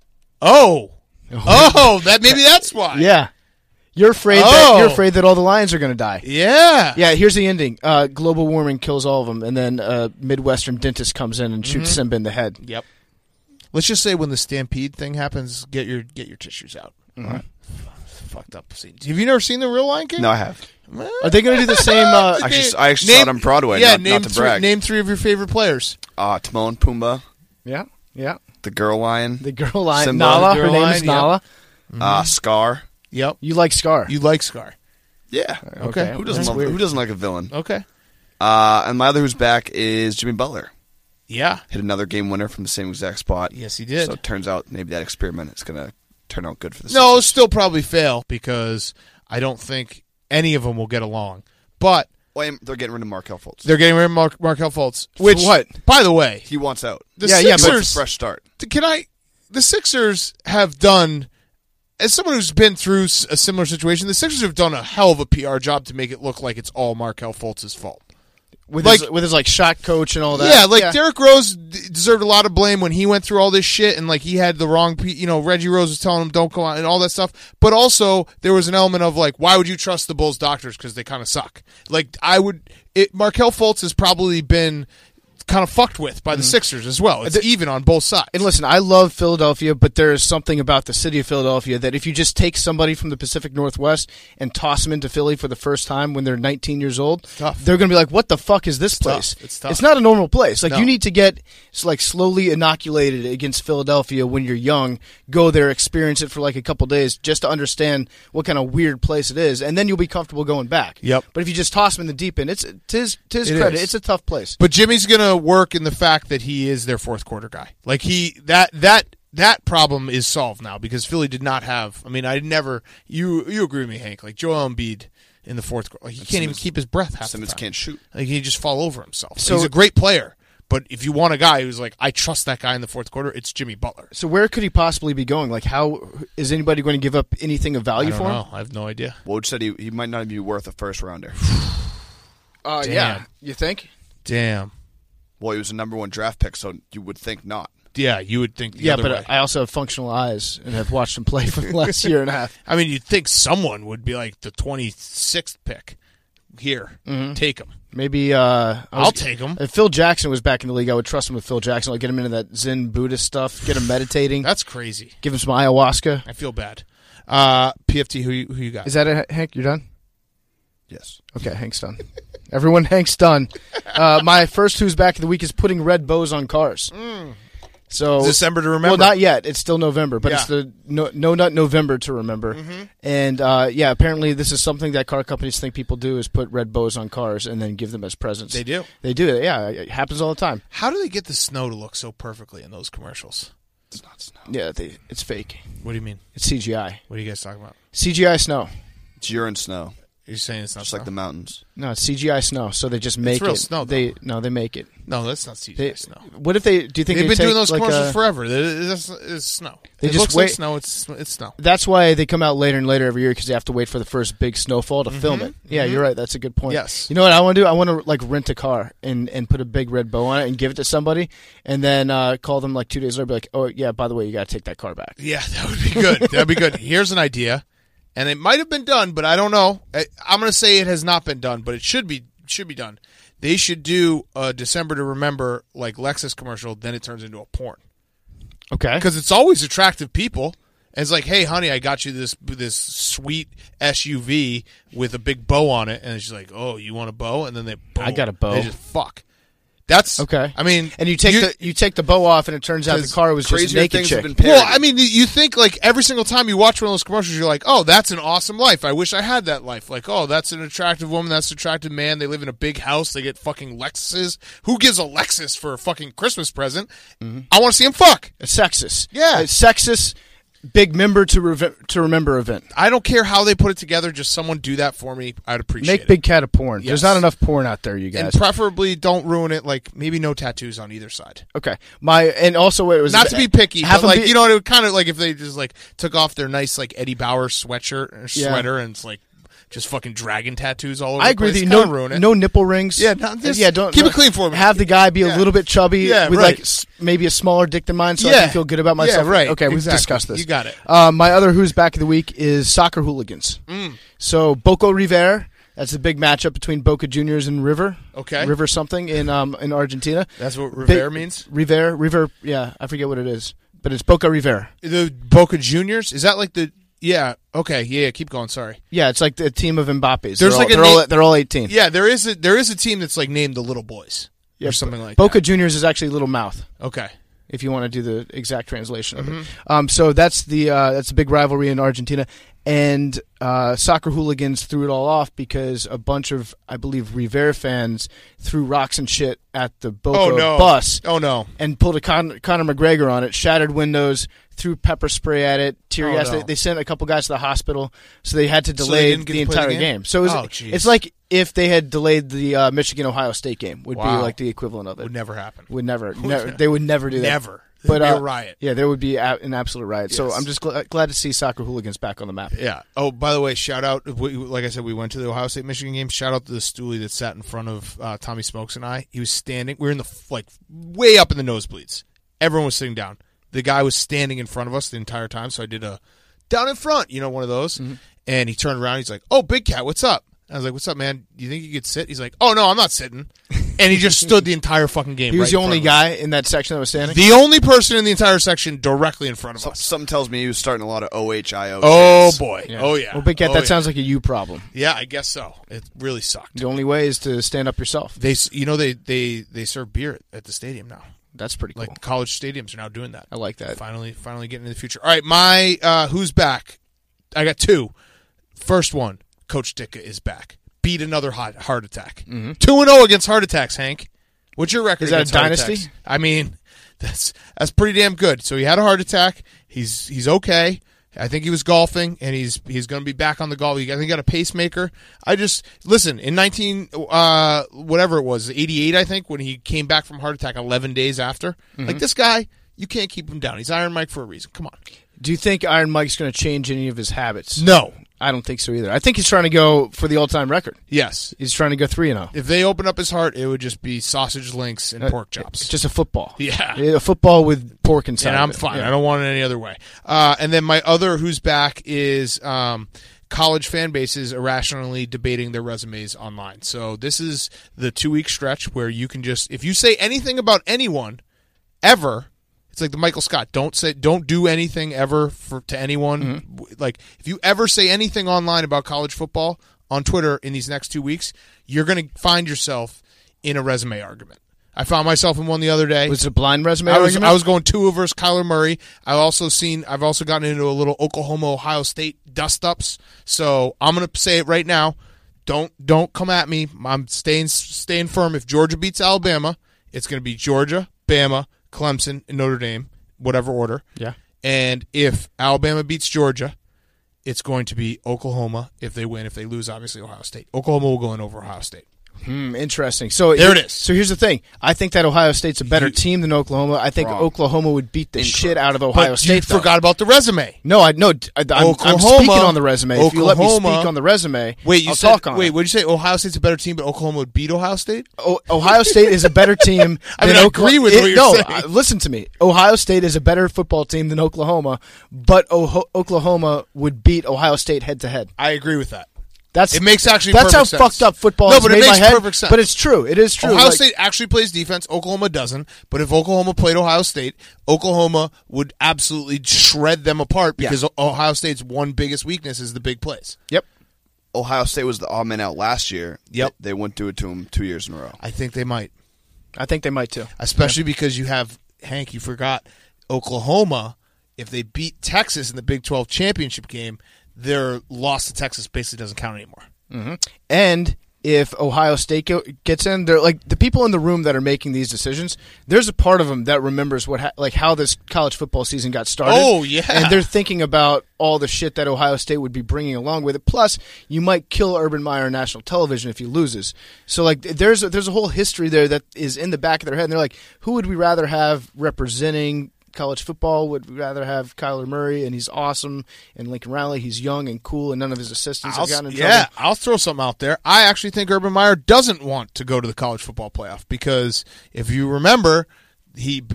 That's why. Yeah, you're afraid that all the lions are going to die. Yeah. Yeah. Here's the ending. Global warming kills all of them, and then a Midwestern dentist comes in and shoots Simba in the head. Yep. Let's just say when the stampede thing happens, get your tissues out. Mm-hmm. All right. Fucked up scene. Have you never seen the real Lion King? No, I have. Are they going to do the same? I actually saw it on Broadway. Yeah, not to brag. Name 3 of your favorite players. Timon, Pumbaa. Yeah. The girl lion. Simba. Nala. Her name is Nala. Scar. Yep. You like Scar. You like Scar. Yeah. Okay. Who doesn't like a villain? Okay. And my other who's back is Jimmy Butler. Yeah. Hit another game winner from the same exact spot. Yes, he did. So it turns out maybe that experiment is going to turn out good for the No, Sixers. still probably fail because I don't think any of them will get along. But Well, they're getting rid of Markelle Fultz. they're getting rid of Markelle Fultz. Which, what? by the way, He wants out. the Yeah, but- Sixers, Fresh start. the Sixers have done, as someone who's been through a similar situation, the Sixers have done a hell of a PR job to make it look like it's all Markelle Fultz's fault. With Like- his like shot coach and all that. Yeah, like Derrick Rose deserved a lot of blame when he went through all this shit and like he had the wrong, Reggie Rose was telling him don't go on and all that stuff. But also there was an element of like, why would you trust the Bulls doctors because they kind of suck? Like Markelle Fultz has probably been kind of fucked with by the Sixers as well. It's even on both sides. And listen, I love Philadelphia, but there is something about the city of Philadelphia that if you just take somebody from the Pacific Northwest and toss them into Philly for the first time when they're 19 years old, tough. they're going to be like, what the fuck is this place? tough. It's tough. It's not a normal place. Like, No. you need to get like slowly inoculated against Philadelphia when you're young, go there, experience it for like a couple days just to understand what kind of weird place it is, and then you'll be comfortable going back. Yep. But if you just toss them in the deep end, to his It credit, is. it's a tough place. But Jimmy's going to work in the fact that he is their fourth quarter guy. Like that problem is solved now because Philly did not have. I mean, you agree with me, Hank? Like Joel Embiid in the fourth quarter, like he can't even keep his breath half the Simmons time. can't shoot. Like he just fall over himself. So- He's a great player, but if you want a guy who's like, I trust that guy in the fourth quarter, it's Jimmy Butler. So where could he possibly be going? Like, how is anybody going to give up anything of I value don't for him? know. I have no idea. Woj said he might not be worth a first rounder. Yeah, Damn. you think? Damn. Well, he was a number 1 draft pick, so you would think not. Yeah, you would think the Yeah, other but way. I also have functional eyes and have watched him play for the last year and a half. I mean, you'd think someone would be like the 26th pick. Here, take him. Maybe I'll take him. If Phil Jackson was back in the league, I would trust him with Phil Jackson. Like, get him into that Zen Buddhist stuff, get him meditating, That's crazy. give him some ayahuasca. I feel bad. PFT, who you got? Is that it, Hank? You're done? Yes. Okay, Hank's done. Everyone, Hank's done. My first who's back of the week is putting red bows on cars. So December to remember. Well, not yet. It's still November, but Yeah. it's the no nut November to remember. And yeah, apparently this is something that car companies think people do is put red bows on cars and then give them as presents. They do. They do. Yeah, it happens all the time. How do they get the snow to look so perfectly in those commercials? It's not snow. Yeah, it's fake. What do you mean? It's CGI. What are you guys talking about? CGI snow. It's urine snow, You're saying it's not just snow? like the mountains. No, it's CGI snow. So they just make real it. snow, though. They make it. No, that's not CGI They, snow. What if they? Do you think They've they been doing take, those like, commercials forever. It's snow. They It just looks like wait- snow. It's snow. That's why they come out later and later every year because they have to wait for the first big snowfall to film it. Yeah, you're right. That's a good point. Yes. You know what I want to do? I want to like rent a car and put a big red bow on it and give it to somebody, and then call them like 2 days later, be like, oh yeah, by the way, you got to take that car back. Yeah, that would be good. That'd be good. Here's an idea, and it might have been done, but I don't know. I'm going to say it has not been done, but it should be done. They should do a December to Remember like Lexus commercial. Then it turns into a porn Okay. because it's always attractive people. And it's like, hey, honey, I got you this sweet SUV with a big bow on it, and she's like, oh, you want a bow? And then they, boom, I got a bow. They just fuck. That's Okay. I mean, And you take the bow off, and it turns out the car was just a Crazier naked things chick. have been Well, parodied. I mean, you think like every single time you watch one of those commercials, you're like, oh, that's an awesome life. I wish I had that life. Like, oh, that's an attractive woman. That's an attractive man. They live in a big house. They get fucking Lexuses. Who gives a Lexus for a fucking Christmas present? I want to see him fuck. A sexist. Yeah. A sexist. Big member to remember event. I don't care how they put it together. Just someone do that for me. I'd appreciate Make it. big cat of porn. Yes. There's not enough porn out there, you guys. And preferably don't ruin it. Like maybe no tattoos on either side. Okay. And also it was Not to be picky, have but them like be- you know, it would kind of like if they just like took off their nice like Eddie Bauer sweatshirt or Yeah. sweater and it's like just fucking dragon tattoos all over. I the agree place. with you. Kinda ruin it. No nipple rings. Yeah, no, just don't keep it clean for me. Have the guy be Yeah. a little bit chubby Yeah, with right. like maybe a smaller dick than mine, so I Yeah. can feel good about myself. Yeah, right. Okay, we've Exactly. discussed this. You got it. My other who's back of the week is soccer hooligans. So Boca River. That's a big matchup between Boca Juniors and River. Okay. River something in Argentina. That's what Rivera means? River. Yeah, I forget what it is, but it's Boca River. The Boca Juniors? Is that like the... Yeah, okay, yeah, keep going, sorry. Yeah, it's like the team of Mbappe's. There's like a they're all 18. Yeah, there is a team that's like named the Little Boys or something like Boca that. Juniors is actually Little Mouth, Okay. if you want to do the exact translation of it. So that's the big rivalry in Argentina. And soccer hooligans threw it all off because a bunch of, I believe, Rivera fans threw rocks and shit at the Boca bus. Oh, no. And pulled a Conor McGregor on it, shattered windows, threw pepper spray at it, tear gas. no. They sent a couple guys to the hospital, so they had to delay didn't get the to play the entire game? game. So it's like if they had delayed the Michigan-Ohio State game, would be like the equivalent of it. Would never happen. Would never. They would never do that. Never. But There'd be a riot. Yeah, there would be an absolute riot. So Yes. I'm just glad to see soccer hooligans back on the map. Yeah. Oh, by the way, shout out. Like I said, we went to the Ohio State-Michigan game. Shout out to the stoolie that sat in front of Tommy Smokes and I. He was standing. We were in the way up in the nosebleeds. Everyone was sitting down. The guy was standing in front of us the entire time. So I did a down in front, one of those. Mm-hmm. And he turned around. He's like, "Oh, Big Cat, what's up?" I was like, "What's up, man? Do you think you could sit?" He's like, "Oh no, I'm not sitting." And he just stood the entire fucking game. He was right the only guy in that section that was standing? The only person in the entire section directly in front of us. Something tells me he was starting a lot of OHIO. Oh, boy. Yeah. Oh, yeah. Well, Big Cat, Oh, that yeah. sounds like a you problem. Yeah, I guess so. It really sucked. The only way is to stand up yourself. They serve beer at the stadium now. That's pretty cool. Like college stadiums are now doing that. I like that. Finally getting into the future. All right, my who's back? I got two. First one, Coach Dicka is back. Beat another heart attack. 2-0 against heart attacks, Hank. What's your record? Is that a against heart dynasty? attacks? I mean, that's pretty damn good. So he had a heart attack. He's okay. I think he was golfing, and he's going to be back on the golf. I think he got a pacemaker. Listen, in 88, I think, when he came back from heart attack 11 days after. Like, this guy, you can't keep him down. He's Iron Mike for a reason. Come on. Do you think Iron Mike's going to change any of his habits? No. I don't think so either. I think he's trying to go for the all-time record. Yes. He's trying to go 3-0. If they open up his heart, it would just be sausage links and pork chops. It's just a football. Yeah. A football with pork inside. And I'm of it. fine. Yeah. I don't want it any other way. And then my other who's back is college fan bases irrationally debating their resumes online. So this is the 2-week stretch where you can just, if you say anything about anyone ever, it's like the Michael Scott. Don't do anything ever to anyone. Like, if you ever say anything online about college football on Twitter in these next 2 weeks, you're going to find yourself in a resume argument. I found myself in one the other day. Was it a blind resume I argument? was going Tua versus Kyler Murray. I've also gotten into a little Oklahoma Ohio State dust ups. So I'm going to say it right now. Don't come at me. I'm staying firm. If Georgia beats Alabama, it's going to be Georgia, Bama, Clemson, and Notre Dame, whatever order. Yeah. And if Alabama beats Georgia, it's going to be Oklahoma if they win. If they lose, obviously Ohio State. Oklahoma will go in over Ohio State. Interesting. So there it is. So here's the thing. I think that Ohio State's a better team than Oklahoma. I think Oklahoma would beat the shit out of Ohio But State. you forgot about the resume. No, I'm speaking on the resume. If you let me speak on the resume, I'll talk on it. Wait, what did you say? Ohio State's a better team, but Oklahoma would beat Ohio State? Ohio State is a better team. I mean, I agree with what you're saying. Listen to me. Ohio State is a better football team than Oklahoma, but Oklahoma would beat Ohio State head to head. I agree with that. It makes actually that's how perfect sense. fucked up football No, is but it made makes my head, perfect sense. But it's true. It is true. Ohio State actually plays defense. Oklahoma doesn't. But if Oklahoma played Ohio State, Oklahoma would absolutely shred them apart because Ohio State's one biggest weakness is the big plays. Yep. Ohio State was the odd man out last year. Yep. They wouldn't do it to him 2 years in a row. I think they might. I think they might too. Especially because you have, Hank, you forgot, Oklahoma, if they beat Texas in the Big 12 championship game, their loss to Texas basically doesn't count anymore. Mm-hmm. And if Ohio State gets in, they're like the people in the room that are making these decisions. There's a part of them that remembers how this college football season got started. Oh yeah, and they're thinking about all the shit that Ohio State would be bringing along with it. Plus, you might kill Urban Meyer on national television if he loses. So like, there's a whole history there that is in the back of their head. And they're like, who would we rather have representing college football? Would we rather have Kyler Murray, and he's awesome, and Lincoln Riley, he's young and cool, and none of his assistants have gotten in trouble? Yeah, I'll throw something out there. I actually think Urban Meyer doesn't want to go to the college football playoff because if you remember, Nick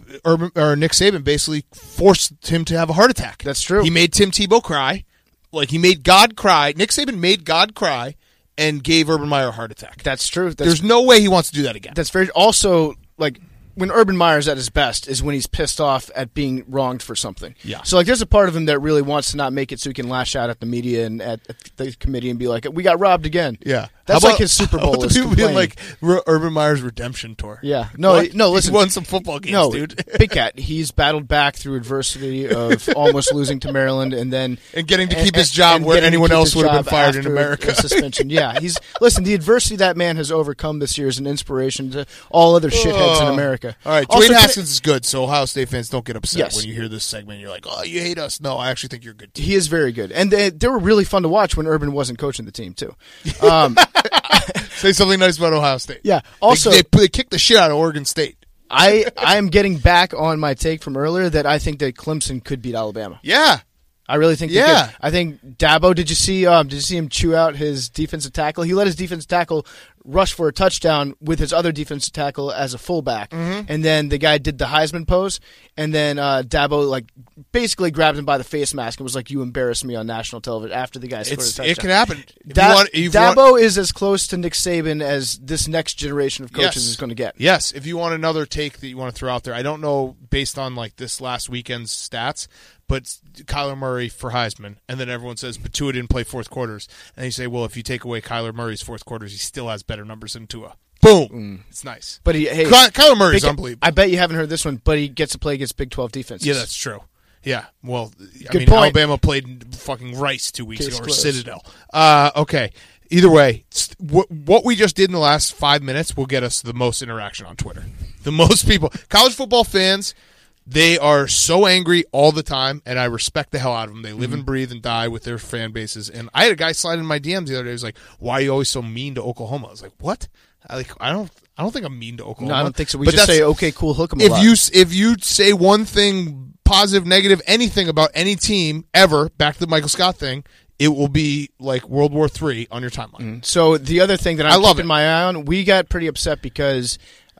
Saban basically forced him to have a heart attack. That's true. He made Tim Tebow cry. Like, he made God cry. Nick Saban made God cry and gave Urban Meyer a heart attack. That's true. There's no way he wants to do that again. That's very also like when Urban Meyer's at his best is when he's pissed off at being wronged for something. Yeah. So like, there's a part of him that really wants to not make it so he can lash out at the media and at the committee and be like, "We got robbed again." Yeah. That's like his Super Bowl. How about the is people being complaining. like Urban Meyer's redemption tour? Yeah. No, What? no, listen. He won some football games, No, dude. Big Cat, he's battled back through adversity of almost losing to Maryland and then And getting to keep his job and where getting to anyone keep else his would have been job fired in after America. a suspension. Yeah, listen, the adversity that man has overcome this year is an inspiration to all other shitheads in America. All right, Also, Dwayne can I- Haskins is good, so Ohio State fans don't get upset Yes. when you hear this segment. You're like, oh, you hate us. No, I actually think you're a good team. He is very good, and they were really fun to watch when Urban wasn't coaching the team too. Say something nice about Ohio State. Yeah. Also, they kicked the shit out of Oregon State. I am getting back on my take from earlier that I think that Clemson could beat Alabama. Yeah. I really think they Yeah. could. I think Dabo, did you see him chew out his defensive tackle? He let his defensive tackle rush for a touchdown with his other defensive tackle as a fullback. Mm-hmm. And then the guy did the Heisman pose, and then Dabo basically grabbed him by the face mask and was like, "You embarrassed me on national television," after the guy scored a touchdown. It can happen. If you want- Dabo is as close to Nick Saban as this next generation of coaches Yes. is going to get. Yes, if you want another take that you want to throw out there, I don't know based on like this last weekend's stats, but Kyler Murray for Heisman, and then everyone says, but Tua didn't play fourth quarters. And you say, well, if you take away Kyler Murray's fourth quarters, he still has better numbers than Tua. Boom. It's nice. But Kyler Murray's unbelievable. I bet you haven't heard this one, but he gets to play against Big 12 defenses. Yeah, that's true. Yeah, well, Good point. Alabama played fucking Rice 2 weeks Case ago, or closed. Citadel. Okay. Either way, what we just did in the last 5 minutes will get us the most interaction on Twitter. The most people. College football fans, they are so angry all the time, and I respect the hell out of them. They live and breathe and die with their fan bases. And I had a guy slide in my DMs the other day. He was like, "Why are you always so mean to Oklahoma?" I was like, "What? I don't think I'm mean to Oklahoma." No, I don't think so. We But just that's- say, okay, cool, hook 'em a lot. if you say one thing, positive, negative, anything about any team ever, back to the Michael Scott thing, it will be like World War III on your timeline. So the other thing that I I'm love keeping it. my eye on, we got pretty upset because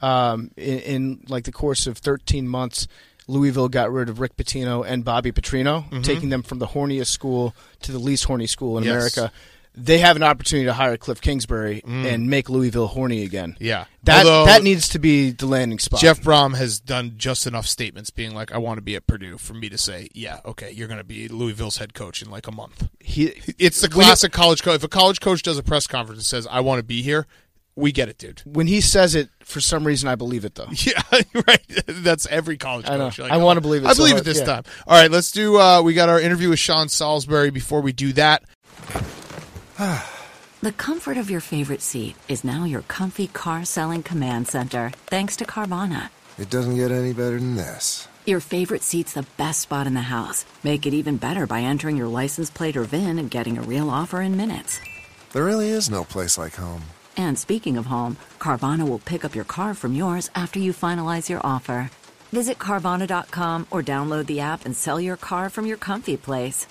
in like the course of 13 months, Louisville got rid of Rick Pitino and Bobby Petrino, taking them from the horniest school to the least horny school in Yes. America. They have an opportunity to hire Cliff Kingsbury and make Louisville horny again. Yeah. That Although that needs to be the landing spot. Jeff Brom has done just enough statements being like, I want to be at Purdue for me to say, yeah, okay, you're going to be Louisville's head coach in like a month. It's the classic college coach. If a college coach does a press conference and says, I want to be here, we get it, dude. When he says it, for some reason, I believe it, though. Yeah, right. That's every college I know. coach. You're like, I want to believe it. I so believe hard. it this Yeah. time. All right, let's do, we got our interview with Sean Salisbury. Before we do that, The comfort of your favorite seat is now your comfy car selling command center, thanks to Carvana. It doesn't get any better than this. Your favorite seat's the best spot in the house. Make it even better by entering your license plate or VIN and getting a real offer in minutes. There really is no place like home. And speaking of home, Carvana will pick up your car from yours after you finalize your offer. Visit Carvana.com or download the app and sell your car from your comfy place.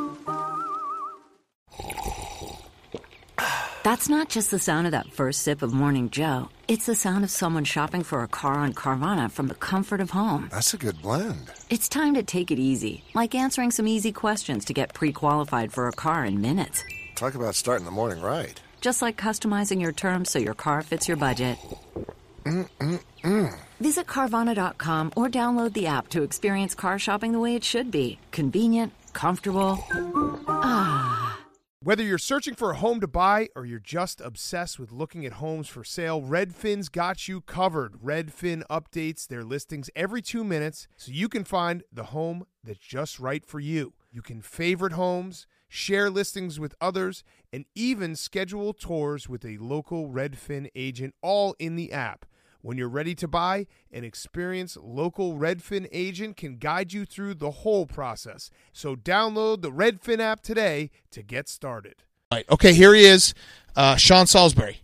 That's not just the sound of that first sip of Morning Joe. It's the sound of someone shopping for a car on Carvana from the comfort of home. That's a good blend. It's time to take it easy, like answering some easy questions to get pre-qualified for a car in minutes. Talk about starting the morning right. Just like customizing your terms so your car fits your budget. Visit Carvana.com or download the app to experience car shopping the way it should be. Convenient, comfortable. whether you're searching for a home to buy or you're just obsessed with looking at homes for sale, Redfin's got you covered. Redfin updates their listings every 2 minutes so you can find the home that's just right for you. You can favorite homes, share listings with others, and even schedule tours with a local Redfin agent, all in the app. When you're ready to buy, an experienced local Redfin agent can guide you through the whole process. So download the Redfin app today to get started. Right. Okay, here he is, Sean Salisbury.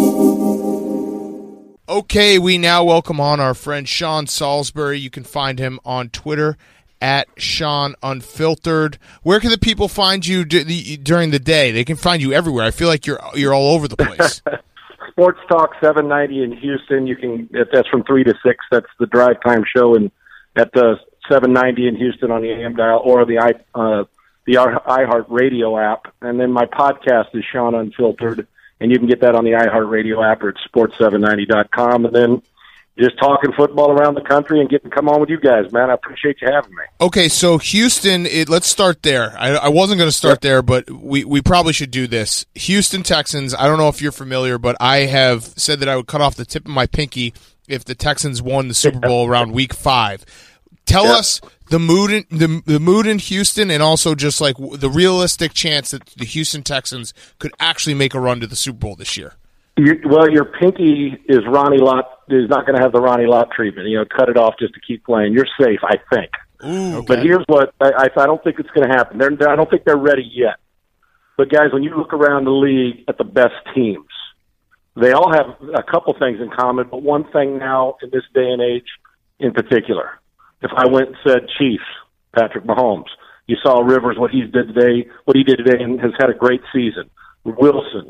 Okay, we now welcome on our friend Sean Salisbury. You can find him on Twitter at Sean Unfiltered. Where can the people find you during the day? They can find you everywhere. I feel like you're all over the place. Sports Talk 790 in Houston. You can, that's from 3 to 6. That's the drive time show, and at the 790 in Houston on the AM dial or the iHeart Radio app. And then my podcast is Sean Unfiltered, and you can get that on the iHeart Radio app or at sports790.com. And then just talking football around the country and getting to come on with you guys, man. I appreciate you having me. Okay, so Houston, let's start there. I wasn't going to start there, but we probably should do this. Houston Texans, I don't know if you're familiar, but I have said that I would cut off the tip of my pinky if the Texans won the Super Bowl around Week 5. Tell us the mood in Houston, and also just like the realistic chance that the Houston Texans could actually make a run to the Super Bowl this year. Well, your pinky is Ronnie Lott. Is not going to have the Ronnie Lott treatment. Cut it off just to keep playing. You're safe, I think. Ooh, okay. But here's what I don't think it's going to happen. I don't think they're ready yet. But guys, when you look around the league at the best teams, they all have a couple things in common. But one thing now in this day and age, in particular, if I went and said Chiefs, Patrick Mahomes, you saw Rivers what he did today, and has had a great season. Wilson.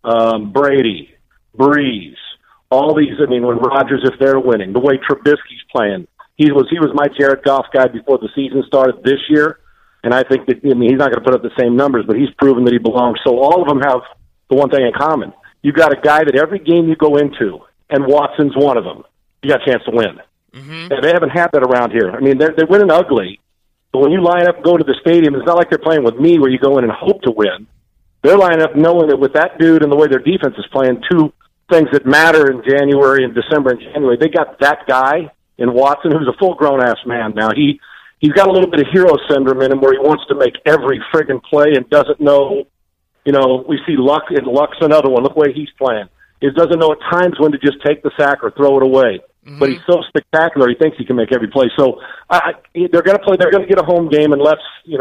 Brady, Breeze, all these. I mean, when Rodgers, if they're winning, the way Trubisky's playing, he was my Jared Goff guy before the season started this year, and I think that he's not going to put up the same numbers, but he's proven that he belongs. So all of them have the one thing in common: you got a guy that every game you go into, and Watson's one of them, you got a chance to win. Mm-hmm. And they haven't had that around here. I mean, they're winning ugly, but when you line up and go to the stadium, it's not like they're playing with me where you go in and hope to win. They're lining up knowing that with that dude and the way their defense is playing, two things that matter in January and December and January, they got that guy in Watson, who's a full-grown-ass man now. He's got a little bit of hero syndrome in him where he wants to make every friggin' play and doesn't know, we see Luck, and Luck's another one. Look the way he's playing. He doesn't know at times when to just take the sack or throw it away. Mm-hmm. But he's so spectacular, he thinks he can make every play. So they're going to play. They're going to get a home game unless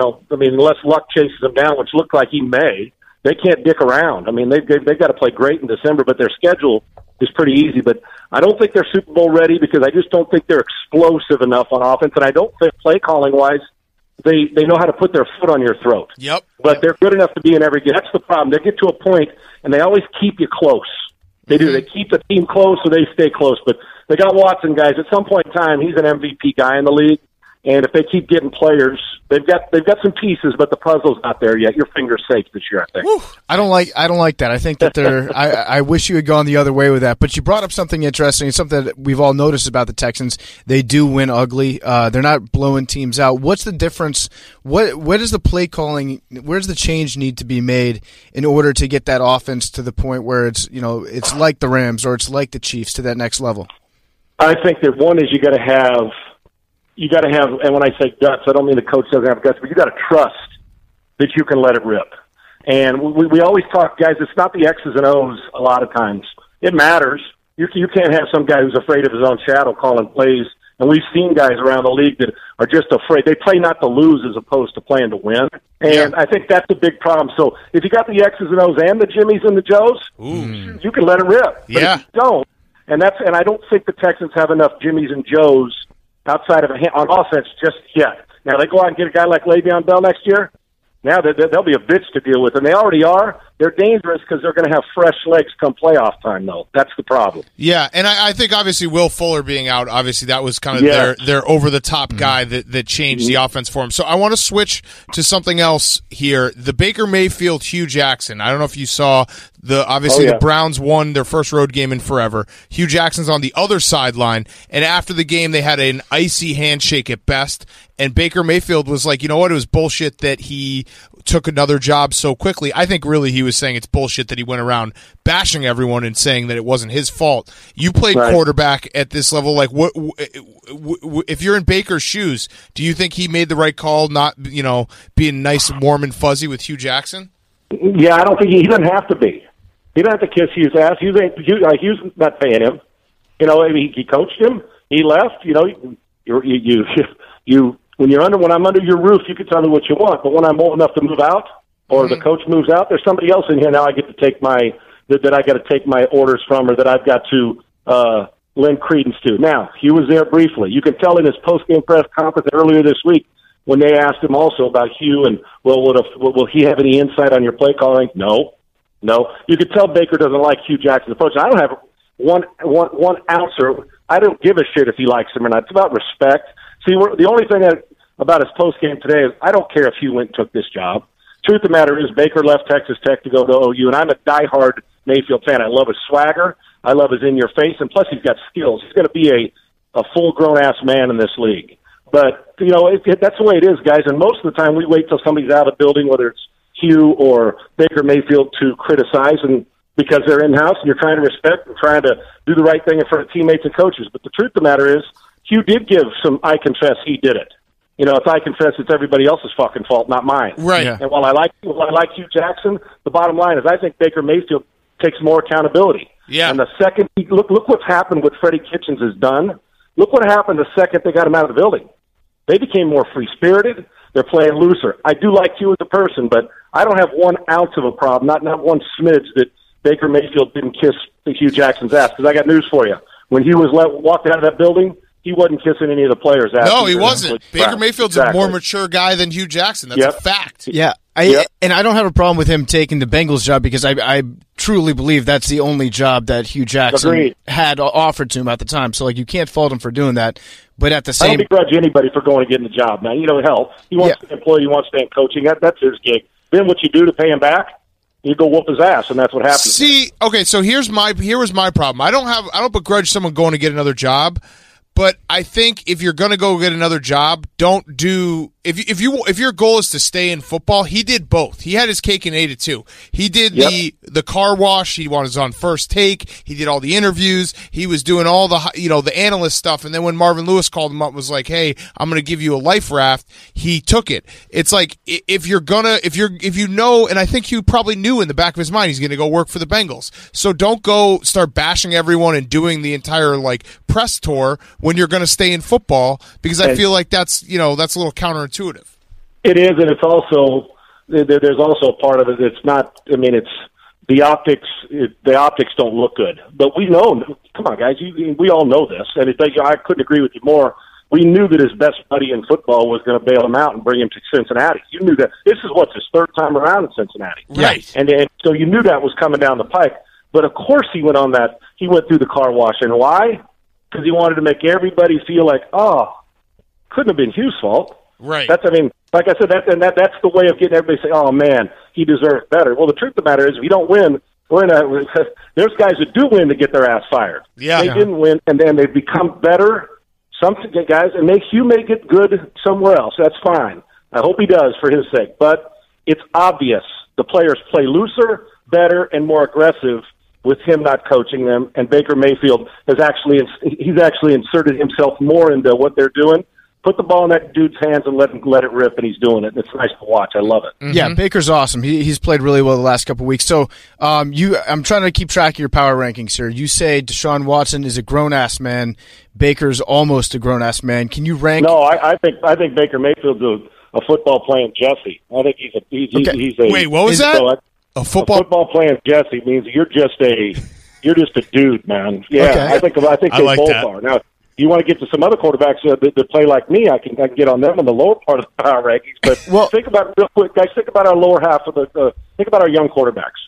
Luck chases them down, which looked like he may. They can't dick around. I mean, they've got to play great in December, but their schedule is pretty easy. But I don't think they're Super Bowl ready because I just don't think they're explosive enough on offense, and I don't think play calling wise they know how to put their foot on your throat. Yep. But they're good enough to be in every game. That's the problem. They get to a point, and they always keep you close. They do. They keep the team close, so they stay close. But they got Watson, guys. At some point in time, he's an MVP guy in the league. And if they keep getting players, they've got some pieces, but the puzzle's not there yet. Your finger's safe this year, I think. Whew. I don't like that. I think that they're. I wish you had gone the other way with that. But you brought up something interesting. Something that we've all noticed about the Texans. They do win ugly. They're not blowing teams out. What's the difference? What is the play calling? Where does the change need to be made in order to get that offense to the point where it's like the Rams or it's like the Chiefs to that next level? I think that one is you got to have, and when I say guts, I don't mean the coach doesn't have guts, but you got to trust that you can let it rip. And we always talk, guys, it's not the X's and O's a lot of times. It matters. You can't have some guy who's afraid of his own shadow calling plays. And we've seen guys around the league that are just afraid. They play not to lose as opposed to playing to win. And I think that's a big problem. So if you got the X's and O's and the Jimmies and the Joes, you can let it rip. But if you don't, and I don't think the Texans have enough Jimmies and Joes outside of on offense just yet. Now, they go out and get a guy like Le'Veon Bell next year. Now, they'll be a bitch to deal with, and they already are. They're dangerous because they're going to have fresh legs come playoff time, though. That's the problem. Yeah, and I think, obviously, Will Fuller being out, obviously, that was kind of their over-the-top guy that changed the offense for him. So I want to switch to something else here. The Baker Mayfield, Hugh Jackson. I don't know if you saw the Browns won their first road game in forever. Hugh Jackson's on the other sideline, and after the game, they had an icy handshake at best, and Baker Mayfield was like, you know what, it was bullshit that he took another job so quickly. I think really he was saying it's bullshit that he went around bashing everyone and saying that it wasn't his fault. You played quarterback at this level. Like, what if you're in Baker's shoes, do you think he made the right call not, being nice and warm and fuzzy with Hugh Jackson? Yeah, I don't think he doesn't have to be. He doesn't have to kiss Hugh's ass. Hugh's not paying him. He coached him. He left. When I'm under your roof, you can tell me what you want. But when I'm old enough to move out, or the coach moves out, there's somebody else in here now. I get to take that I got to take my orders from, or that I've got to lend credence to. Now, Hugh was there briefly. You can tell in his post-game press conference earlier this week when they asked him also about Hugh and will he have any insight on your play calling? No. You could tell Baker doesn't like Hugh Jackson's approach. I don't have one ounce, or I don't give a shit if he likes him or not. It's about respect. See, the only thing about his postgame today is I don't care if Hugh went and took this job. Truth of the matter is Baker left Texas Tech to go to OU, and I'm a diehard Mayfield fan. I love his swagger. I love his in-your-face, and plus he's got skills. He's going to be a full-grown-ass man in this league. But, that's the way it is, guys, and most of the time we wait till somebody's out of the building, whether it's Hugh or Baker Mayfield, to criticize, and because they're in-house and you're trying to respect and trying to do the right thing in front of teammates and coaches. But the truth of the matter is, Hugh did give some, I confess he did it. If I confess, it's everybody else's fucking fault, not mine. Right. Yeah. And while I like Hugh Jackson, the bottom line is I think Baker Mayfield takes more accountability. Yeah. And the second, look what's happened, what Freddie Kitchens has done. Look what happened the second they got him out of the building. They became more free-spirited. They're playing looser. I do like Hugh as a person, but I don't have 1 ounce of a problem, not one smidge, that Baker Mayfield didn't kiss Hugh Jackson's ass. Because I got news for you. When he was walked out of that building, he wasn't kissing any of the players' ass. No, he wasn't. Baker Mayfield's exactly. a more mature guy than Hugh Jackson. That's a fact. Yeah, and I don't have a problem with him taking the Bengals job because I truly believe that's the only job that Hugh Jackson had offered to him at the time. So, you can't fault him for doing that. But at the same, I don't begrudge anybody for going and getting the job, man. Hell, he wants to employ, he wants to stay in coaching. That's his gig. Then what you do to pay him back, you go whoop his ass, and that's what happens. See, okay, so here was my problem. I don't begrudge someone going to get another job. But I think if you're going to go get another job, don't do if your goal is to stay in football. He did both. He had his cake and ate it too. He did the car wash. He was on First Take. He did all the interviews. He was doing all the the analyst stuff. And then when Marvin Lewis called him up, was like, "Hey, I'm going to give you a life raft." He took it. It's like if you know, and I think he probably knew in the back of his mind he's going to go work for the Bengals. So don't go start bashing everyone and doing the entire press tour when you're going to stay in football, because I feel like that's a little counterintuitive. It is, and it's also there's also a part of it. It's not. I mean, it's the optics. The optics don't look good, but we know. Come on, guys, we all know this, and I couldn't agree with you more. We knew that his best buddy in football was going to bail him out and bring him to Cincinnati. You knew that. This is his third time around in Cincinnati, right? And so you knew that was coming down the pike. But of course, he went on that. He went through the car wash, and why? Because he wanted to make everybody feel like, couldn't have been Hugh's fault. Right. Like I said, that's the way of getting everybody to say, oh, man, he deserves better. Well, the truth of the matter is, if you don't win, there's guys that do win to get their ass fired. Yeah. They didn't win, and then they've become better. Some guys, and Hugh may get good somewhere else. That's fine. I hope he does for his sake. But it's obvious the players play looser, better, and more aggressive with him not coaching them, and Baker Mayfield he's actually inserted himself more into what they're doing. Put the ball in that dude's hands and let it rip, and he's doing it. It's nice to watch. I love it. Mm-hmm. Yeah, Baker's awesome. He's played really well the last couple of weeks. So I'm trying to keep track of your power rankings here. You say Deshaun Watson is a grown-ass man. Baker's almost a grown-ass man. Can you rank? No, I think Baker Mayfield's a football-playing Jesse. I think he's a Wait, what was that? A football playing Jesse means you're just a dude, man. Yeah, okay. I think they like both that. are. Now, you want to get to some other quarterbacks that play like me, I can get on them in the lower part of the power rankings. But think about it real quick, guys. Think about our lower half of think about our young quarterbacks.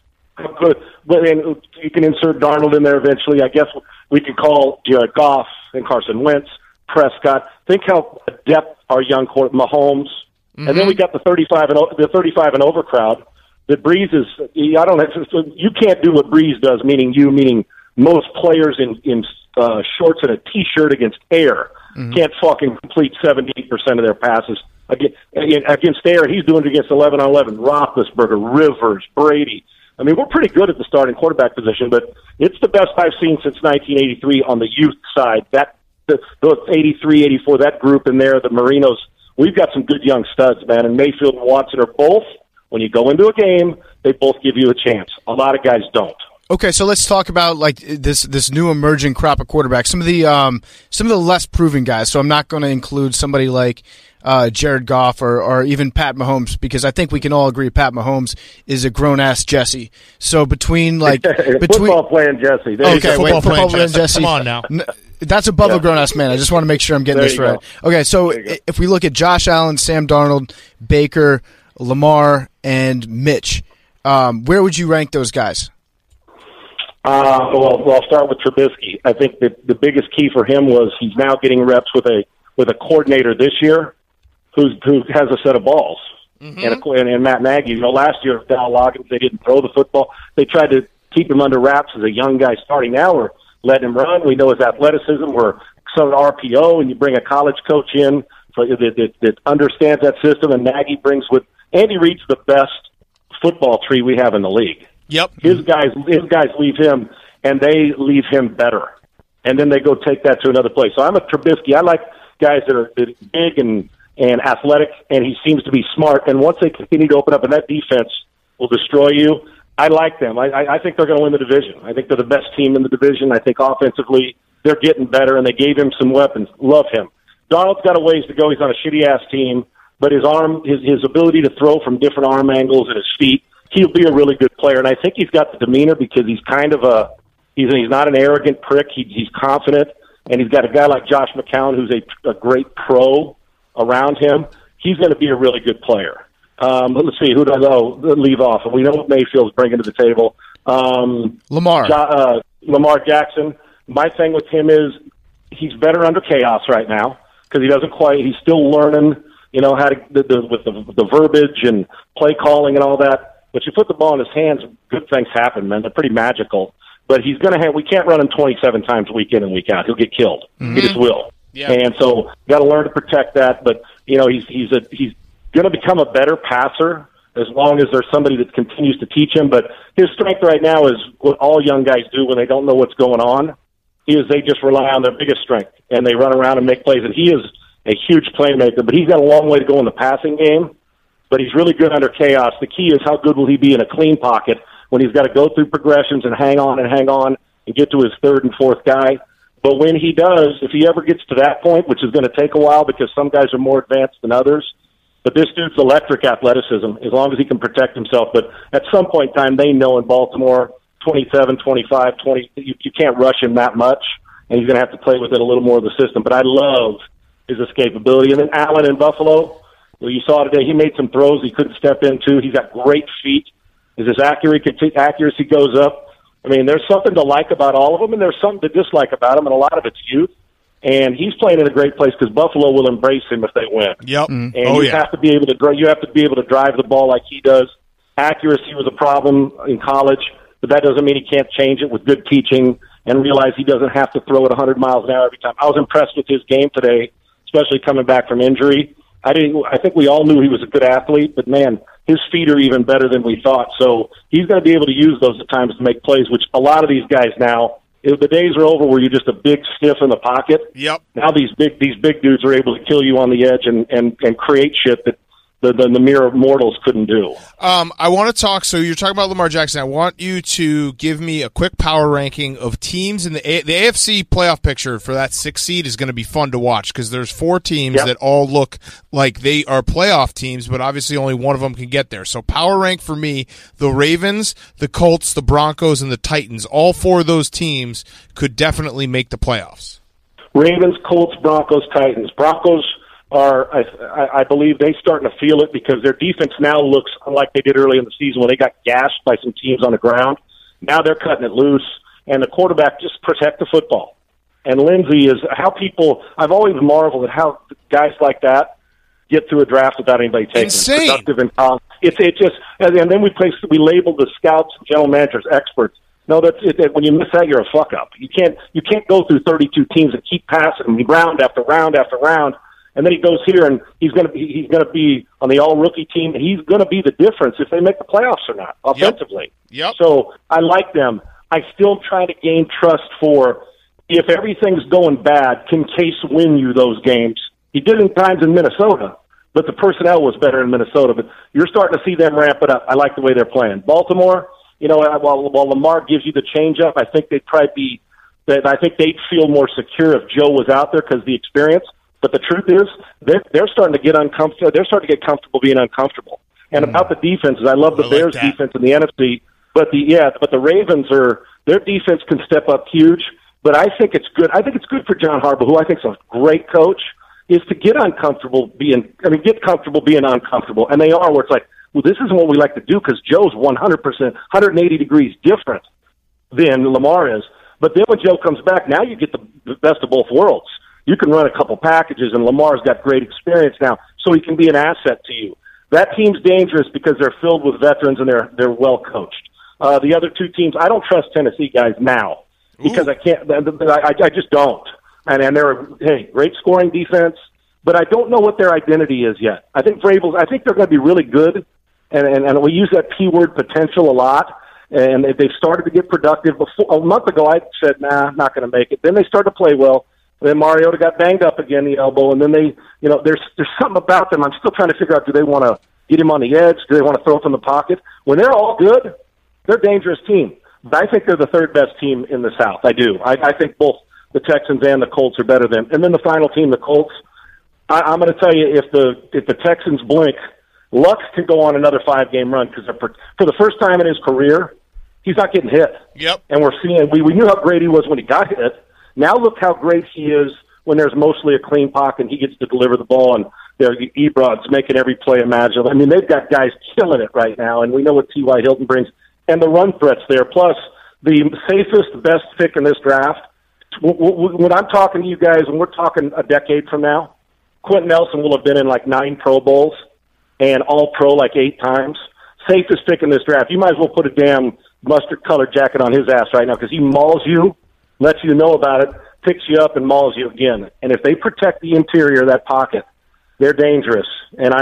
And you can insert Darnold in there eventually. I guess we could call Jared Goff and Carson Wentz, Prescott. Think how adept our young Mahomes, and then we got the 35 and over crowd. That Breeze is. I don't know. You can't do what Breeze does. Meaning most players in shorts and a T-shirt against air can't fucking complete 78% of their passes against air. He's doing it against 11-on-11. Roethlisberger, Rivers, Brady. I mean, we're pretty good at the starting quarterback position, but it's the best I've seen since 1983 on the youth side. Those 83, 84, that group in there, the Marinos. We've got some good young studs, man. And Mayfield and Watson are both. When you go into a game, they both give you a chance. A lot of guys don't. Okay, so let's talk about this new emerging crop of quarterbacks. Some of the less proven guys. So I'm not going to include somebody like Jared Goff or even Pat Mahomes, because I think we can all agree Pat Mahomes is a grown ass Jesse. So between football playing Jesse. Football playing Jesse. Come on now. That's above a grown ass man. I just want to make sure I'm getting this right. Okay, so if we look at Josh Allen, Sam Darnold, Baker, Lamar, and Mitch, where would you rank those guys? Well, I'll start with Trubisky. I think that the biggest key for him was he's now getting reps with a coordinator this year who has a set of balls, and Matt Nagy. Last year, Val Loggins, they didn't throw the football. They tried to keep him under wraps as a young guy starting now. We're letting him run. We know his athleticism. We're some RPO, and you bring a college coach in that understands that system, and Nagy brings with Andy Reid's the best football tree we have in the league. Yep. His guys leave him, and they leave him better. And then they go take that to another place. So I'm a Trubisky. I like guys that are big and athletic, and he seems to be smart. And once they continue to open up, and that defense will destroy you, I like them. I think they're going to win the division. I think they're the best team in the division. I think offensively they're getting better, and they gave him some weapons. Love him. Donald's got a ways to go. He's on a shitty-ass team, but his arm, his ability to throw from different arm angles and his feet, he'll be a really good player. And I think he's got the demeanor because he's kind of he's not an arrogant prick. He's confident, and he's got a guy like Josh McCown who's a great pro around him. He's going to be a really good player. But let's see, who do I know? Leave off. We know what Mayfield's bringing to the table. Lamar. Lamar Jackson. My thing with him is he's better under chaos right now because he's still learning, how to with the verbiage and play calling and all that. But you put the ball in his hands, good things happen, man. They're pretty magical. But we can't run him 27 times week in and week out. He'll get killed. Mm-hmm. He just will. Yeah. And so got to learn to protect that. But he's going to become a better passer as long as there's somebody that continues to teach him. But his strength right now is what all young guys do when they don't know what's going on, is they just rely on their biggest strength, and they run around and make plays. And he is a huge playmaker, but he's got a long way to go in the passing game. But he's really good under chaos. The key is how good will he be in a clean pocket when he's got to go through progressions and hang on and get to his third and fourth guy. But when he does, if he ever gets to that point, which is going to take a while because some guys are more advanced than others, but this dude's electric athleticism as long as he can protect himself. But at some point in time, they know in Baltimore, 27, 25, 20, you can't rush him that much, and he's going to have to play with it a little more of the system. But I love his escapability. And then Allen in Buffalo, well, you saw today, he made some throws he couldn't step into. He's got great feet. As his accuracy goes up, I mean, there's something to like about all of them, and there's something to dislike about him, and a lot of it's youth. And he's playing in a great place because Buffalo will embrace him if they win. Yep. And you have to be able to drive the ball like he does. Accuracy was a problem in college, but that doesn't mean he can't change it with good teaching and realize he doesn't have to throw it 100 miles an hour every time. I was impressed with his game today, especially coming back from injury. I think we all knew he was a good athlete, but man, his feet are even better than we thought. So he's going to be able to use those at times to make plays, which a lot of these guys now, the days are over where you're just a big stiff in the pocket. Yep. Now these big dudes are able to kill you on the edge and create shit that the mere mortals couldn't do. I want to talk. So you're talking about Lamar Jackson. I want you to give me a quick power ranking of teams in the AFC playoff picture for that 6th seed is going to be fun to watch because there's 4 teams that all look like they are playoff teams, but obviously only one of them can get there. So power rank for me: the Ravens, the Colts, the Broncos, and the Titans. All 4 of those teams could definitely make the playoffs. Ravens, Colts, Broncos, Titans. Broncos are, I believe, they starting to feel it because their defense now looks unlike they did early in the season when they got gashed by some teams on the ground. Now they're cutting it loose, and the quarterback just protect the football. And Lindsey is how people. I've always marveled at how guys like that get through a draft without anybody taking Insane. Them. Productive and it's just, and then we label the scouts, general managers, experts. No, that's it. When you miss that, you're a fuck up. You can't go through 32 teams and keep passing them round after round after round. And then he goes here, and he's going to be on the all-rookie team, and he's going to be the difference if they make the playoffs or not, offensively. Yep. So I like them. I still try to gain trust for if everything's going bad, can Case win you those games? He did in times in Minnesota, but the personnel was better in Minnesota. But you're starting to see them ramp it up. I like the way they're playing. Baltimore, while Lamar gives you the change-up, I think they'd feel more secure if Joe was out there because of the experience. But the truth is, they're starting to get uncomfortable. They're starting to get comfortable being uncomfortable. And about the defenses, I love the Bears' defense in the NFC. But the Ravens their defense can step up huge. But I think it's good. I think it's good for John Harbaugh, who I think is a great coach, is to get comfortable being uncomfortable. And they are, where it's like, well, this isn't what we like to do because Joe's 100%, 180 degrees different than Lamar is. But then when Joe comes back, now you get the best of both worlds. You can run a couple packages, and Lamar's got great experience now, so he can be an asset to you. That team's dangerous because they're filled with veterans and they're well coached. The other two teams, I don't trust Tennessee guys now because I can't. I just don't. And they're great scoring defense, but I don't know what their identity is yet. I think Vrabel's. I think they're going to be really good, and we use that P word potential a lot. And they've started to get productive. A month ago, I said, nah, not going to make it. Then they started to play well. Then Mariota got banged up again, the elbow, and then there's something about them. I'm still trying to figure out, do they want to get him on the edge? Do they want to throw it from the pocket? When they're all good, they're a dangerous team. But I think they're the third best team in the South. I do. I think both the Texans and the Colts are better than them. And then the final team, the Colts, I'm going to tell you, if the Texans blink, Luck can go on another 5-game run because for the first time in his career, he's not getting hit. Yep. And we're seeing, we knew how great he was when he got hit. Now look how great he is when there's mostly a clean pocket and he gets to deliver the ball, and Ebrod's making every play imaginable. I mean, they've got guys killing it right now, and we know what T.Y. Hilton brings. And the run threat's there. Plus, the safest, best pick in this draft, when I'm talking to you guys, and we're talking a decade from now, Quentin Nelson will have been in like 9 Pro Bowls and All-Pro like 8 times. Safest pick in this draft. You might as well put a damn mustard-colored jacket on his ass right now because he mauls you, lets you know about it, picks you up, and mauls you again. And if they protect the interior of that pocket, they're dangerous. And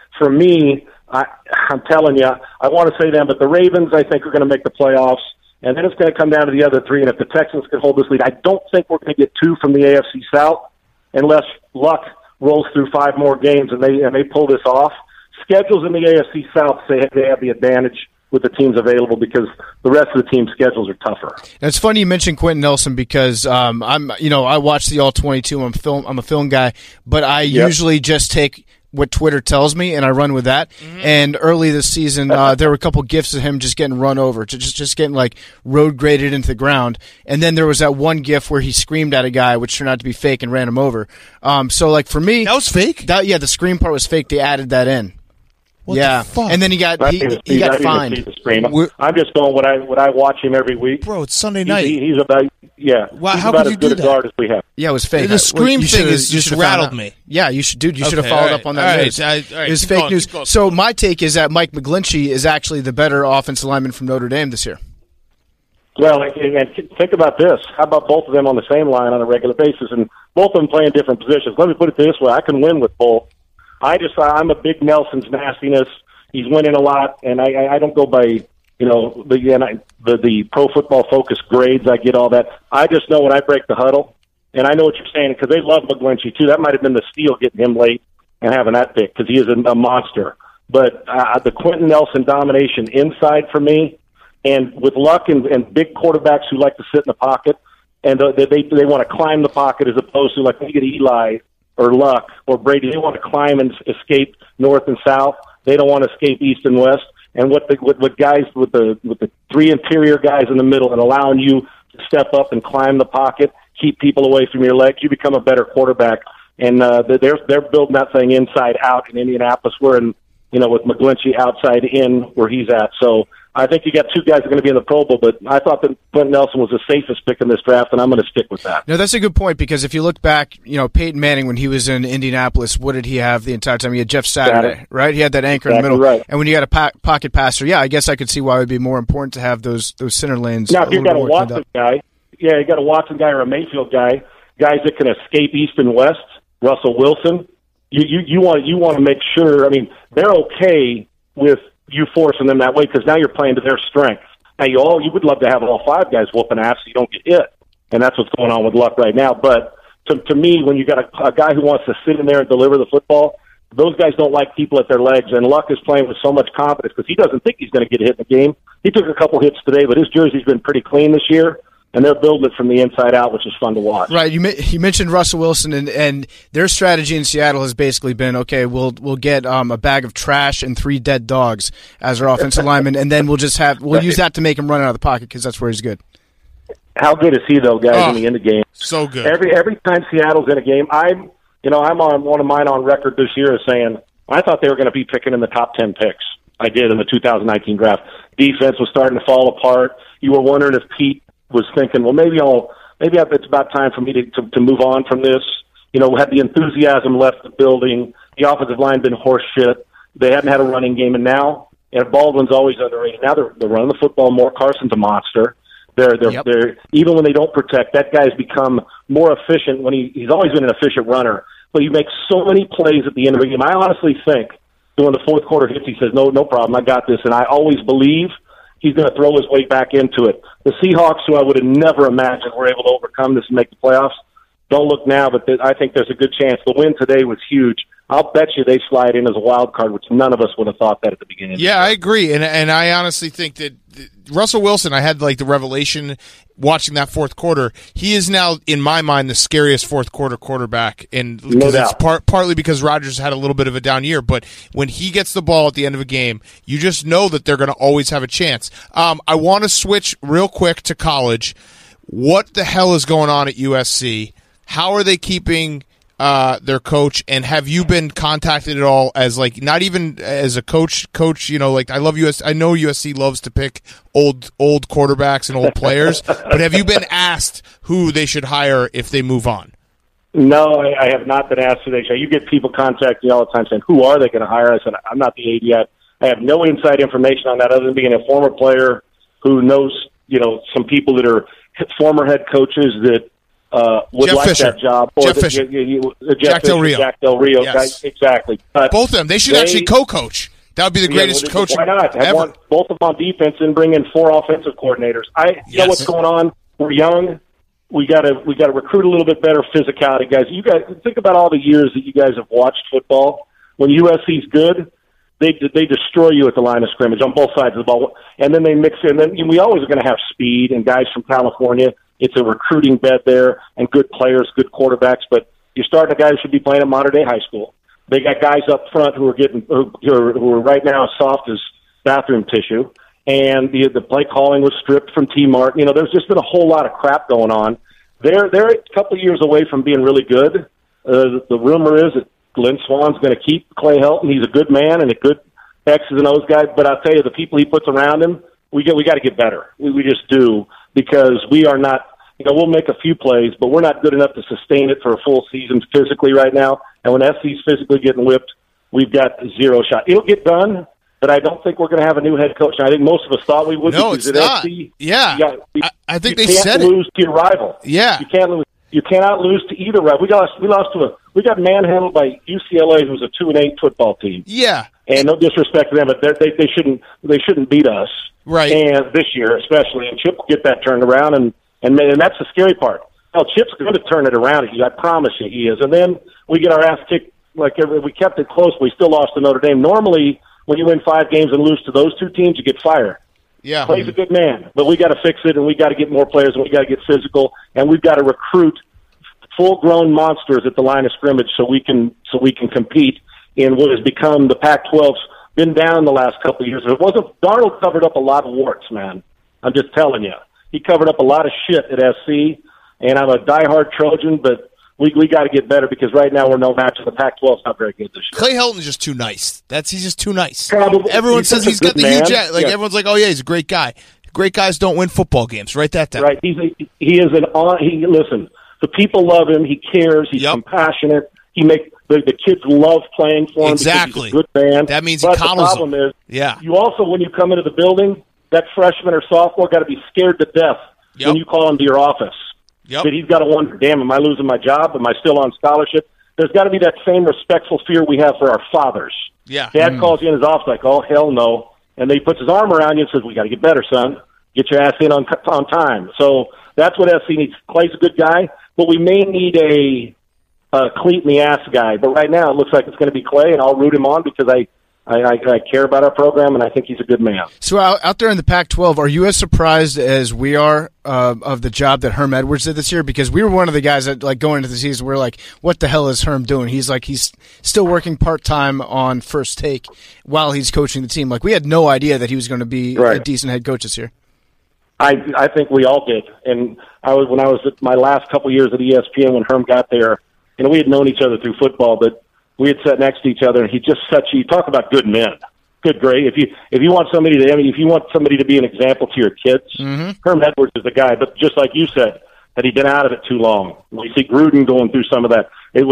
I'm telling you, I want to say them, but the Ravens, I think, are going to make the playoffs. And then it's going to come down to the other 3. And if the Texans can hold this lead, I don't think we're going to get 2 from the AFC South unless Luck rolls through 5 more games and they pull this off. Schedules in the AFC South say they have the advantage with the teams available because the rest of the team's schedules are tougher. And it's funny you mentioned Quentin Nelson because I watch the All-22. I'm a film guy, but I usually just take what Twitter tells me and I run with that. Mm-hmm. And early this season, there were a couple gifs of him just getting run over, just getting like road graded into the ground. And then there was that one gif where he screamed at a guy, which turned out to be fake and ran him over. So like for me, that was fake. The scream part was fake. They added that in. What the fuck? And then he got fined. I'm just going what I watch him every week. Bro, it's Sunday night. He's about Wow, he's how about could as you good do a that? guard as we have. Yeah, it was fake. The scream thing just rattled me. Yeah, you should have followed up on that news. It was fake news. So my take is that Mike McGlinchey is actually the better offensive lineman from Notre Dame this year. Well, and think about this. How about both of them on the same line on a regular basis, and both of them playing different positions? Let me put it this way. I can win with both. I'm a big Nelson's nastiness. He's winning a lot, and I don't go by the Pro Football Focus grades. I get all that. I just know when I break the huddle, and I know what you're saying because they love McGlinchey too. That might have been the steal getting him late and having that pick because he is a monster. But the Quentin Nelson domination inside for me, and with Luck and big quarterbacks who like to sit in the pocket, and they want to climb the pocket as opposed to like when you get Eli or Luck or Brady, they want to climb and escape north and south. They don't want to escape east and west. And what guys with the 3 interior guys in the middle and allowing you to step up and climb the pocket, keep people away from your legs, you become a better quarterback. And they're building that thing inside out in Indianapolis. We're in with McGlinchey outside in where he's at. So I think you got 2 guys that are going to be in the Pro Bowl, but I thought that Quentin Nelson was the safest pick in this draft, and I'm going to stick with that. No, that's a good point because if you look back, Peyton Manning, when he was in Indianapolis, what did he have the entire time? He had Jeff Saturday, right? He had that anchor in the middle. Right. And when you got a pocket passer, I guess I could see why it would be more important to have those center lanes. Now, if you've got a Watson guy, you got a Watson guy or a Mayfield guy, guys that can escape east and west, Russell Wilson, you want to make sure, they're okay with you forcing them that way because now you're playing to their strength. Now you would love to have all 5 guys whooping ass so you don't get hit, and that's what's going on with Luck right now. But to me, when you got a guy who wants to sit in there and deliver the football, those guys don't like people at their legs, and Luck is playing with so much confidence because he doesn't think he's going to get hit in the game. He took a couple hits today, but his jersey's been pretty clean this year. And they're building it from the inside out, which is fun to watch. Right. You mentioned Russell Wilson, and their strategy in Seattle has basically been, okay, we'll get a bag of trash and 3 dead dogs as our offensive lineman, and then we'll use that to make him run out of the pocket because that's where he's good. How good is he though, guys? In the game, so good. Every time Seattle's in a game, I'm on one of mine on record this year as saying I thought they were going to be picking in the top 10 picks. I did in the 2019 draft. Defense was starting to fall apart. You were wondering if Pete was thinking, well, maybe it's about time for me to move on from this. Had the enthusiasm left the building. The offensive line been horse shit. They hadn't had a running game, and now and Baldwin's always underrated. Now they're running the football more. Carson's a monster. They're even when they don't protect, that guy's become more efficient. When he's always been an efficient runner, but he makes so many plays at the end of the game. I honestly think that when the fourth quarter hits, he says, "No problem, I got this," and I always believe he's going to throw his way back into it. The Seahawks, who I would have never imagined were able to overcome this and make the playoffs, don't look now, but I think there's a good chance. The win today was huge. I'll bet you they slide in as a wild card, which none of us would have thought that at the beginning. Yeah, I agree, and I honestly think that Russell Wilson, I had like the revelation watching that fourth quarter. He is now, in my mind, the scariest fourth quarter quarterback, and no doubt. It's partly because Rodgers had a little bit of a down year. But when he gets the ball at the end of a game, you just know that they're going to always have a chance. I want to switch real quick to college. What the hell is going on at USC? How are they keeping their coach, and have you been contacted at all as like not even as a coach, you know, like I know USC loves to pick old quarterbacks and old players, but have you been asked who they should hire if they move on? No, I have not been asked today. You get people contacting me all the time saying, who are they going to hire? I said, I'm not the AD yet. I have no inside information on that other than being a former player who knows, you know, some people that are former head coaches that would Jeff like Fisher. that job. Or Jeff Fisher. Jack Del Rio. Jack Del Rio. Yes. Exactly. But both of them. They should actually co-coach. That would be the greatest coaching why not? ever. Both of them on defense and bring in 4 offensive coordinators. You know what's going on? We're young. We got to recruit a little bit better physicality, guys. You guys think about all the years that you guys have watched football. When USC's good, they destroy you at the line of scrimmage on both sides of the ball, and then they mix in. And we always are going to have speed and guys from California. It's a recruiting bed there, and good players, good quarterbacks. But you're starting a guy who should be playing at modern day high school. They got guys up front who are right now soft as bathroom tissue, and the play calling was stripped from T. Martin. You know, there's just been a whole lot of crap going on. They're a couple of years away from being really good. The rumor is that Glenn Swan's going to keep Clay Helton. He's a good man and a good X's and O's guy. But I'll tell you, the people he puts around him, we got to get better. We just do, because we are not. You know, we'll make a few plays, but we're not good enough to sustain it for a full season physically right now. And when SC's physically getting whipped, we've got zero shot. It'll get done, but I don't think we're going to have a new head coach. And I think most of us thought we would. No, it's not. SC, yeah, I think they said it. You can't lose to your rival. Yeah, you can't lose. You cannot lose to either rival. We got manhandled by UCLA, who's a 2-8 football team. Yeah, and no disrespect to them, but they shouldn't beat us. Right. And this year especially, and Chip will get that turned around, and that's the scary part. Well, Chip's going to turn it around. I promise you, he is. And then we get our ass kicked. We kept it close, but we still lost to Notre Dame. Normally, when you win 5 games and lose to those 2 teams, you get fired. Yeah, Clay's a good man, but we got to fix it, and we got to get more players, and we got to get physical, and we've got to recruit full-grown monsters at the line of scrimmage so we can compete in what has become the Pac-12's been down the last couple of years. If it wasn't, Darnold covered up a lot of warts, man. I'm just telling you. He covered up a lot of shit at SC, and I'm a diehard Trojan, but we got to get better, because right now we're no match, and the Pac-12's not very good this year. Clay Helton's just too nice. He's just too nice. Probably. Everyone says he's got the huge everyone's like, oh yeah, he's a great guy. Great guys don't win football games. Write that down. Right. Listen, the people love him. He cares. He's compassionate. The kids love playing for him. Exactly. Because he's a good man. That means he coddles them. The problem is, you also, when you come into the building, that freshman or sophomore got to be scared to death when you call him to your office. That he's got to wonder, damn, am I losing my job? Am I still on scholarship? There's got to be that same respectful fear we have for our fathers. Yeah. Dad calls you in his office like, oh, hell no. And then he puts his arm around you and says, we got to get better, son. Get your ass in on time. So that's what SC needs. Clay's a good guy, but we may need a cleat in the ass guy. But right now it looks like it's going to be Clay, and I'll root him on because I care about our program, and I think he's a good man. So out there in the Pac-12, are you as surprised as we are of the job that Herm Edwards did this year? Because we were one of the guys that, like, going into the season, we're like, what the hell is Herm doing? He's still working part-time on First Take while he's coaching the team. Like, we had no idea that he was going to be a decent head coach this year. I think we all did. And when I was at my last couple years at ESPN, when Herm got there, we had known each other through football, but we had sat next to each other, and you talk about good men. Good, great. If you want somebody to be an example to your kids, Herm Edwards is the guy. But just like you said, Had he been out of it too long? We see Gruden going through some of that.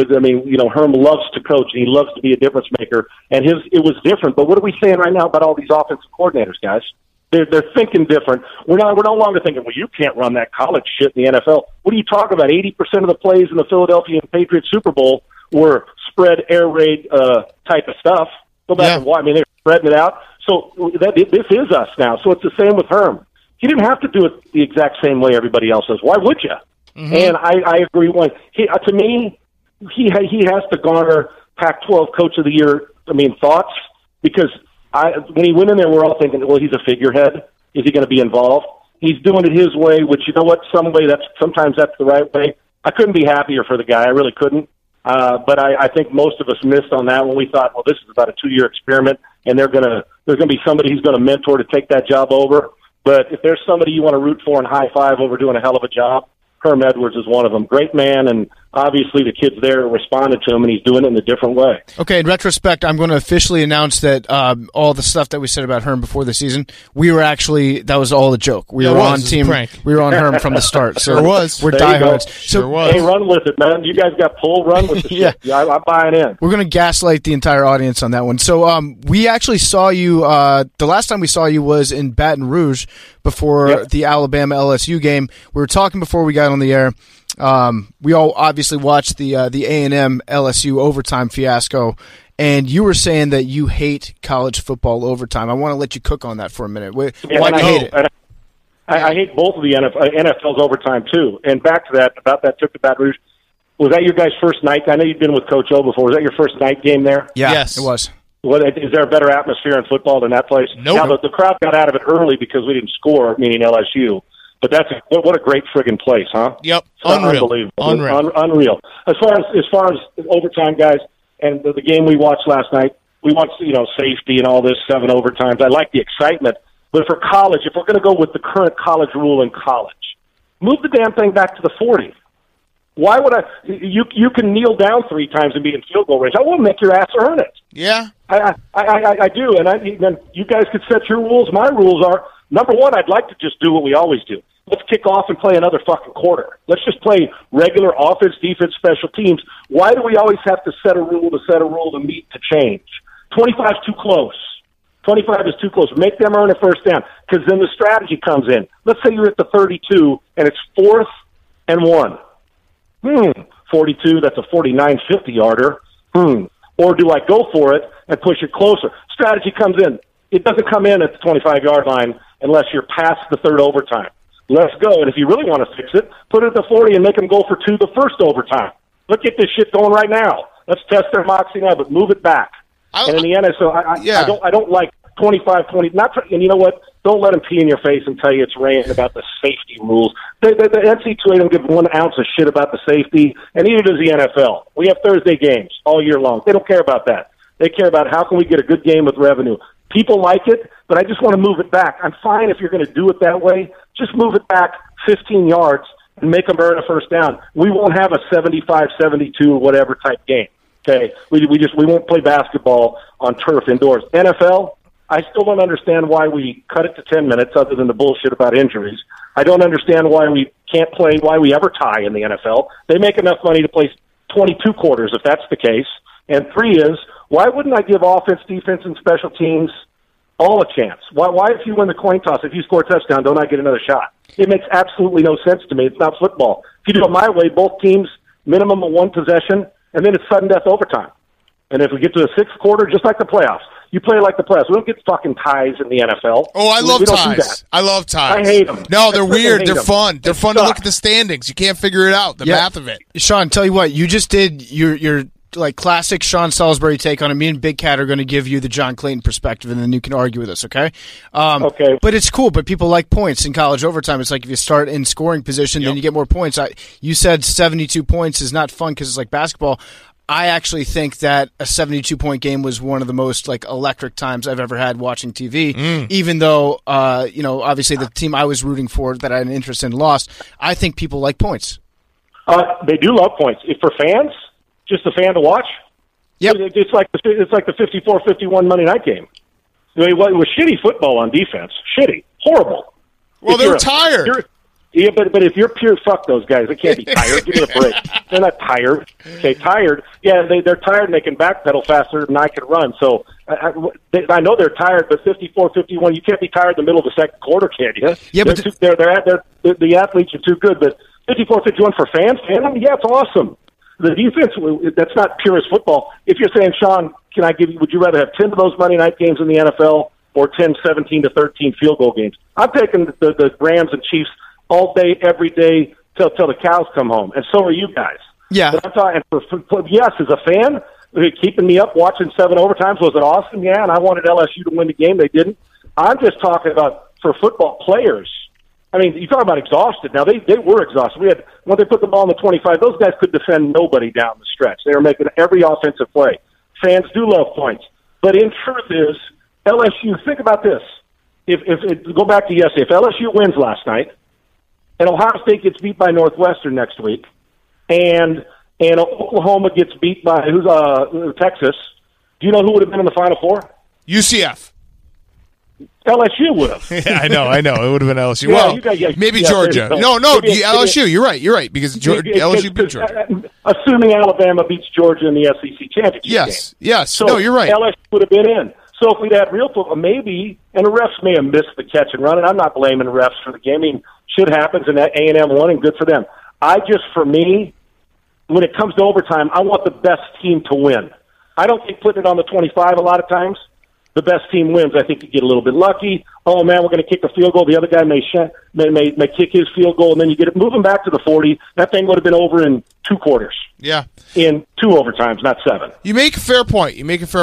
Herm loves to coach, and he loves to be a difference maker, and it was different. But what are we saying right now about all these offensive coordinators, guys? They're thinking different. We're no longer thinking, well, you can't run that college shit in the NFL. What are you talking about? 80% of the plays in the Philadelphia Patriots Super Bowl were spread air raid type of stuff. Go back and watch. I mean, they're spreading it out. So this is us now. So it's the same with Herm. He didn't have to do it the exact same way everybody else does. Why would you? Mm-hmm. And I agree. To me, he has to garner Pac-12 Coach of the Year. Thoughts, because when he went in there, we're all thinking, well, he's a figurehead. Is he going to be involved? He's doing it his way, which, you know what? Sometimes that's the right way. I couldn't be happier for the guy. I really couldn't. But I think most of us missed on that when we thought, well, this is about a 2-year experiment, and there's going to be somebody who's going to mentor to take that job over. But if there's somebody you want to root for and high five over doing a hell of a job, Herm Edwards is one of them. Great man, and obviously the kids there responded to him, and he's doing it in a different way. Okay, in retrospect, I'm going to officially announce that all the stuff that we said about Herm before the season, that was all a joke. We were on team. We were on Herm from the start. So we're diehards. Hey, run with it, man. You guys got pull. Run with the shit. Yeah, I'm buying in. We're going to gaslight the entire audience on that one. So we actually saw you. The last time we saw you was in Baton Rouge before the Alabama LSU game. We were talking before we got on the air. We all obviously watched the A&M LSU overtime fiasco, and you were saying that you hate college football overtime. I want to let you cook on that for a minute. Why do you hate it? I hate both of the NFL's overtime too. And back to that, about that trip to Baton Rouge, was that your guys' first night? I know you've been with Coach O before. Was that your first night game there? Yeah, yes, it was. Is there a better atmosphere in football than that place? Nope. Now, the crowd got out of it early because we didn't score, meaning LSU. But what a great friggin' place, huh? Yep, unreal. Unreal. As far as overtime, guys, and the game we watched last night, we watched safety and all this 7 overtimes. I like the excitement, but for college, if we're going to go with the current college rule in college, move the damn thing back to the 40. Why would I? You can kneel down 3 times and be in field goal range. I won't make your ass earn it. Yeah, I do, and then you guys could set your rules. My rules are, number one, I'd like to just do what we always do. Let's kick off and play another fucking quarter. Let's just play regular offense, defense, special teams. Why do we always have to set a rule to meet to change? 25 is too close. 25 is too close. Make them earn a first down, because then the strategy comes in. Let's say you're at the 32 and it's 4th and 1. 42, that's a 49, 50-yarder. Or do I go for it and push it closer? Strategy comes in. It doesn't come in at the 25-yard line unless you're past the 3rd overtime. Let's go. And if you really want to fix it, put it at the 40 and make them go for 2 the 1st overtime. Let's get this shit going right now. Let's test their moxie now, but move it back. And in the NFL, I don't like 25-20. And you know what? Don't let them pee in your face and tell you it's raining about the safety rules. The NCAA don't give 1 ounce of shit about the safety, and neither does the NFL. We have Thursday games all year long. They don't care about that. They care about how can we get a good game with revenue. People like it, but I just want to move it back. I'm fine if you're going to do it that way. Just move it back 15 yards and make them earn a first down. We won't have a 75-72 or whatever type game. Okay, we won't play basketball on turf indoors. NFL, I still don't understand why we cut it to 10 minutes other than the bullshit about injuries. I don't understand why we can't play, why we ever tie in the NFL. They make enough money to play 22 quarters if that's the case. And 3 is, why wouldn't I give offense, defense, and special teams all a chance? Why if you win the coin toss, if you score a touchdown, don't I get another shot? It makes absolutely no sense to me. It's not football. If you do it my way, both teams, minimum of 1 possession, and then it's sudden death overtime. And if we get to the 6th quarter, just like the playoffs, you play like the playoffs. We don't get fucking ties in the NFL. Oh, I love ties. I love ties. I hate them. No, they're weird. They're fun. They're fun to look at the standings. You can't figure it out, the math of it. Sean, tell you what, you just did your like classic Sean Salisbury take on it. Me and Big Cat are going to give you the John Clayton perspective, and then you can argue with us, okay? Okay. But it's cool. But people like points in college overtime. It's like if you start in scoring position, then you get more points. You said 72 points is not fun because it's like basketball. I actually think that a 72-point game was one of the most like electric times I've ever had watching TV. Even though, obviously the team I was rooting for that I had an interest in lost. I think people like points. They do love points. If for fans, just a fan to watch. Yep. It's like the 54-51 Monday night game. I mean, it was shitty football on defense. Shitty, horrible. Well, they were tired. Yeah, but if you're pure, fuck those guys. They can't be tired. Give me a break. They're not tired. Okay, tired. Yeah, they're tired and they can backpedal faster than I can run. So I know they're tired, but 54-51, you can't be tired in the middle of the second quarter, can you? Yeah, but the athletes are too good. But 54-51 for fans, yeah, it's awesome. The defense, that's not purist football. If you're saying, Sean, would you rather have 10 of those Monday night games in the NFL or 10 17-13 field goal games? I'm taking the Rams and Chiefs all day, every day, till the cows come home, and so are you guys. Yeah. But I'm talking, yes, as a fan, keeping me up watching 7 overtimes, was it awesome? Yeah, and I wanted LSU to win the game. They didn't. I'm just talking about for football players. I mean, you talk about exhausted. Now, they were exhausted. When they put the ball in the 25, those guys could defend nobody down the stretch. They were making every offensive play. Fans do love points. But in truth is, LSU, think about this. Go back to yesterday. If LSU wins last night, and Ohio State gets beat by Northwestern next week, and Oklahoma gets beat by Texas, do you know who would have been in the Final Four? UCF. LSU would have. Yeah, I know. It would have been LSU. Yeah, maybe Georgia. No, LSU. You're right, because LSU beat Georgia. Assuming Alabama beats Georgia in the SEC championship game. Yes. So no, you're right. LSU would have been in. So if we'd had real football, maybe, and the refs may have missed the catch and run, and I'm not blaming the refs for the game. I mean, shit happens, and that A&M won, and good for them. For me, when it comes to overtime, I want the best team to win. I don't think putting it on the 25 a lot of times, the best team wins. I think you get a little bit lucky. Oh, man, we're going to kick a field goal. The other guy may kick his field goal, and then you get it. Move him back to the 40. That thing would have been over in 2 quarters. Yeah. In 2 overtimes, not 7. You make a fair point.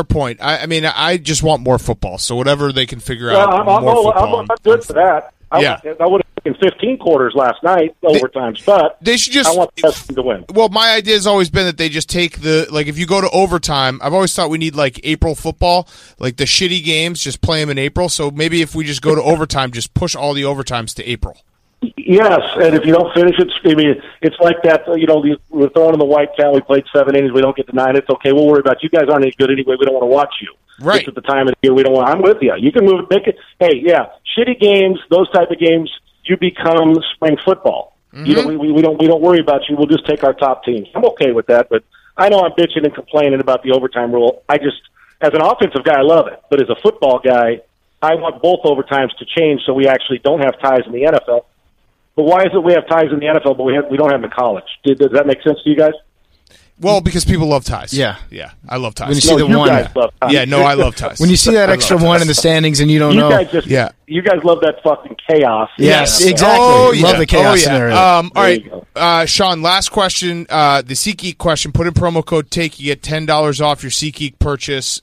I mean, I just want more football. So whatever they can figure out, more football. I'm good for that. I would have taken 15 quarters last night, overtimes, but they should just, I want the best team to win. Well, my idea has always been that they just take if you go to overtime, I've always thought we need April football, like the shitty games, just play them in April. So maybe if we just go to overtime, just push all the overtimes to April. Yes, and if you don't finish it, it's like that, we're throwing in the white cat, we played 7 innings, we don't get to 9, it's okay, we'll worry about you guys aren't any good anyway, we don't want to watch you. Right. It's at the time of the year we don't want. I'm with you. You can move it, make it. Hey, yeah, shitty games, those type of games, you become spring football. Mm-hmm. We don't worry about you. We'll just take our top teams. I'm okay with that, but I know I'm bitching and complaining about the overtime rule. As an offensive guy, I love it, but as a football guy, I want both overtimes to change so we actually don't have ties in the NFL. But why is it we have ties in the NFL, but we don't have them in college? Does that make sense to you guys? Well, because people love ties. Yeah. I love ties. When you see the one, guys love ties. Yeah, no, I love ties. When you see that extra one in the standings and you don't know. You guys love that fucking chaos. Yes, exactly. Oh, Love the chaos scenario. All right, Sean, last question. The SeatGeek question. Put in promo code TAKE. You get $10 off your SeatGeek purchase.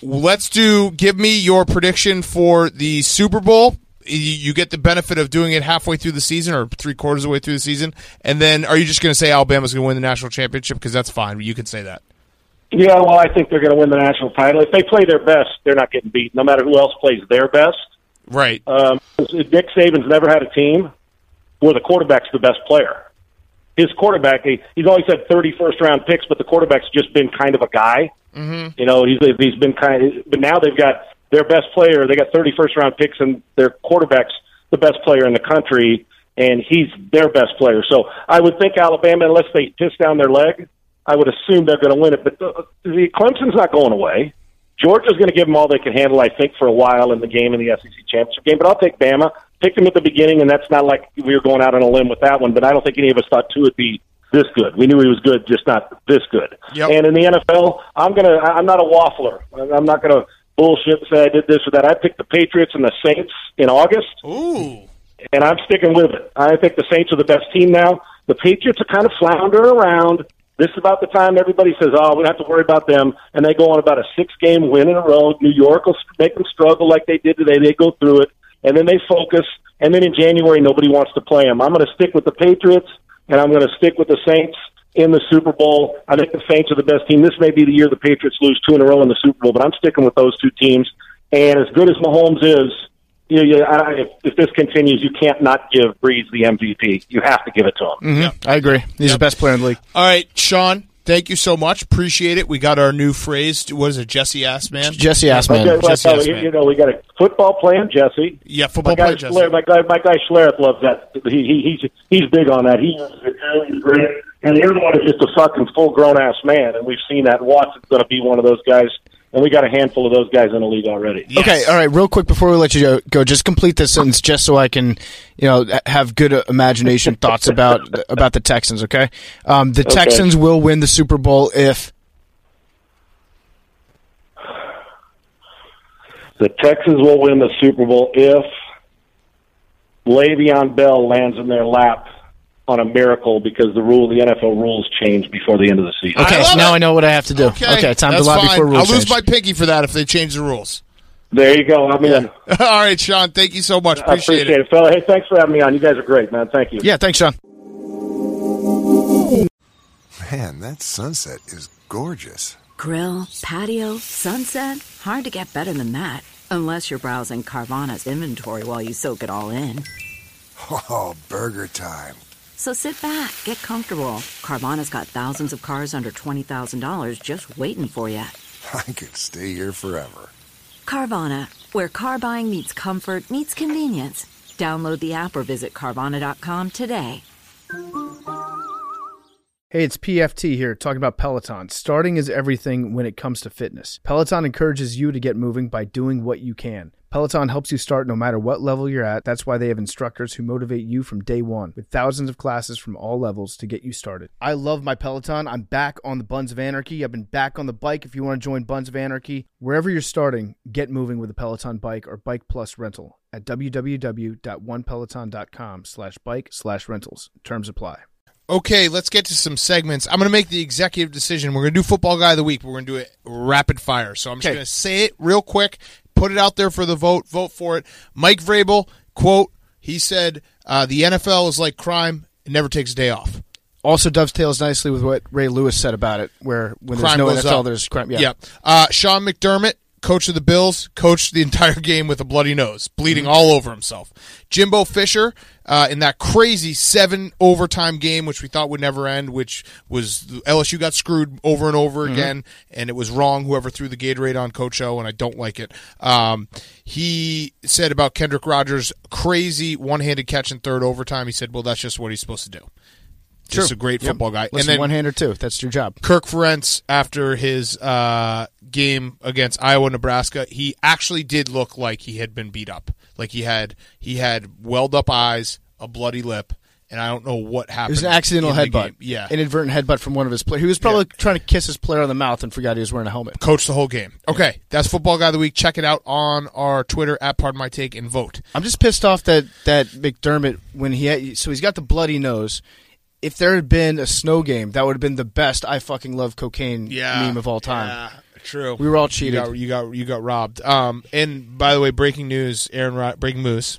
Give me your prediction for the Super Bowl. You get the benefit of doing it halfway through the season or 3/4 of the way through the season. And then are you just going to say Alabama's going to win the national championship? Because that's fine. You can say that. Yeah, well, I think they're going to win the national title. If they play their best, they're not getting beat, no matter who else plays their best. Right. Nick Saban's never had a team where the quarterback's the best player. His quarterback, he's always had 30 first-round picks, but the quarterback's just been kind of a guy. Mm-hmm. He's been but now they've got their best player. They got 30 first-round picks, and their quarterback's the best player in the country, and he's their best player. So I would think Alabama, unless they piss down their leg, I would assume they're going to win it. But Clemson's not going away. Georgia's going to give them all they can handle, I think, for a while in the game, in the SEC championship game. But I'll take Bama. Picked them at the beginning, and that's not like we were going out on a limb with that one. But I don't think any of us thought Tua would be this good. We knew he was good, just not this good. Yep. And in the NFL, I'm not a waffler. I'm not going to bullshit and say I did this or that. I picked the Patriots and the Saints in August. Ooh. And I'm sticking with it. I think the Saints are the best team now. The Patriots are kind of floundering around. This is about the time everybody says, we don't have to worry about them. And they go on about a 6-game win in a row. New York will make them struggle like they did today. They go through it. And then they focus. And then in January, nobody wants to play them. I'm going to stick with the Patriots, and I'm going to stick with the Saints in the Super Bowl. I think the Saints are the best team. This may be the year the Patriots lose 2 in a row in the Super Bowl, but I'm sticking with those 2 teams. And as good as Mahomes is, if this continues, you can't not give Breeze the MVP. You have to give it to him. Mm-hmm. I agree. He's the best player in the league. All right, Sean, Thank you so much. Appreciate it. We got our new phrase. What is it? Jesse Ass Man? Jesse Ass Man. Okay, Jesse Ass Man. you know, we got a football playing Jesse. Yeah, football playing Jesse. My guy Schlereth loves that. He's big on that. He's great. And the other one is just a fucking full-grown ass man, and we've seen that. Watson's going to be one of those guys, and we got a handful of those guys in the league already. Yes. Okay, all right. Real quick before we let you go, just complete this sentence, just so I can, have good imagination thoughts about the Texans. Okay, the Texans will win the Super Bowl if the Texans will win the Super Bowl if Le'Veon Bell lands in their lap on a miracle, because the NFL rules change before the end of the season. Okay, now I know what I have to do. Okay, time to lobby for rules. I'll lose my pinky for that if they change the rules. There you go. I'm in. All right, Sean. Thank you so much. Appreciate it, fella. Hey, thanks for having me on. You guys are great, man. Thank you. Yeah, thanks, Sean. Man, that sunset is gorgeous. Grill, patio, sunset. Hard to get better than that. Unless you're browsing Carvana's inventory while you soak it all in. Oh, burger time. So sit back, get comfortable. Carvana's got thousands of cars under $20,000 just waiting for you. I could stay here forever. Carvana, where car buying meets comfort, meets convenience. Download the app or visit Carvana.com today. Hey, it's PFT here, talking about Peloton. Starting is everything when it comes to fitness. Peloton encourages you to get moving by doing what you can. Peloton helps you start no matter what level you're at. That's why they have instructors who motivate you from day one, with thousands of classes from all levels to get you started. I love my Peloton. I'm back on the Buns of Anarchy. I've been back on the bike. If you want to join Buns of Anarchy, wherever you're starting, get moving with a Peloton bike or Bike Plus rental at www.onepeloton.com/bike/rentals. Terms apply. Okay, let's get to some segments. I'm going to make the executive decision. We're going to do Football Guy of the Week, but we're going to do it rapid fire. So I'm just going to say it real quick, put it out there for the vote for it. Mike Vrabel, quote, he said, the NFL is like crime. It never takes a day off. Also dovetails nicely with what Ray Lewis said about it, where when crime there's no NFL, up. There's crime. Yeah. Sean McDermott, coach of the Bills, coached the entire game with a bloody nose, bleeding all over himself. Jimbo Fisher, in that crazy 7 overtime game, which we thought would never end, which was LSU got screwed over and over again, and it was wrong, whoever threw the Gatorade on Coach O, and I don't like it. He said about Kendrick Rogers' crazy one-handed catch in third overtime, he said, well, that's just what he's supposed to do. Just a great football guy. Listen, and then one-hander too. That's your job. Kirk Ferentz, after his game against Iowa, Nebraska, he actually did look like he had been beat up. Like he had welled up eyes, a bloody lip, and I don't know what happened. It was an accidental headbutt. Yeah. Inadvertent headbutt from one of his players. He was probably trying to kiss his player on the mouth and forgot he was wearing a helmet. Coached the whole game. Okay, that's Football Guy of the Week. Check it out on our Twitter at Pardon My Take and vote. I'm just pissed off that McDermott, when he's got the bloody nose. If there had been a snow game, that would have been the best I fucking love cocaine meme of all time. Yeah, true. We were all cheated. You got robbed. And by the way, breaking news, breaking news.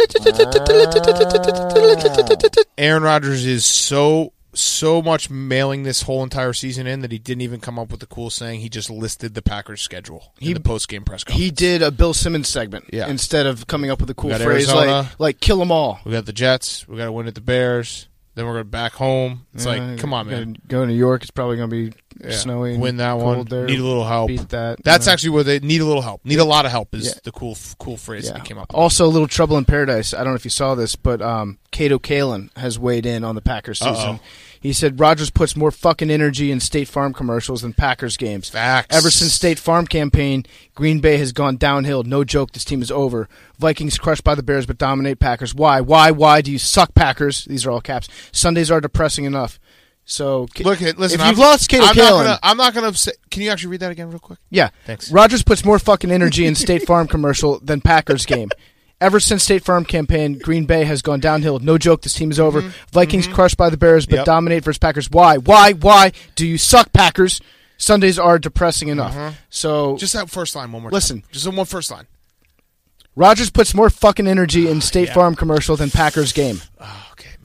Aaron Rodgers is so much mailing this whole entire season in that he didn't even come up with the cool saying. He just listed the Packers' schedule in the post-game press conference. He did a Bill Simmons segment instead of coming up with a cool phrase Arizona, like kill them all. We got the Jets. We got to win at the Bears. Then we're going back home. It's like, come on, man. Go to New York. It's probably going to be snowy. Win that one. There. Need a little help. Beat that. That's actually where they need a little help. Need a lot of help is the cool phrase that came up with. Also, a little trouble in paradise. I don't know if you saw this, but Cato Kalin has weighed in on the Packers season. He said Rodgers puts more fucking energy in State Farm commercials than Packers games. Facts. Ever since State Farm campaign, Green Bay has gone downhill. No joke, this team is over. Vikings crushed by the Bears but dominate Packers. Why do you suck, Packers? These are all caps. Sundays are depressing enough. So listen. If you've lost Cato Kalin, I'm not gonna. Can you actually read that again, real quick? Yeah. Thanks. Rodgers puts more fucking energy in State Farm commercial than Packers game. Ever since State Farm campaign, Green Bay has gone downhill. No joke, this team is over. Vikings crushed by the Bears, but dominate versus Packers. Why do you suck, Packers? Sundays are depressing enough. So just that first line one more time. Listen. Just the one first line. Rodgers puts more fucking energy in State Farm commercial than Packers game. Oh, okay,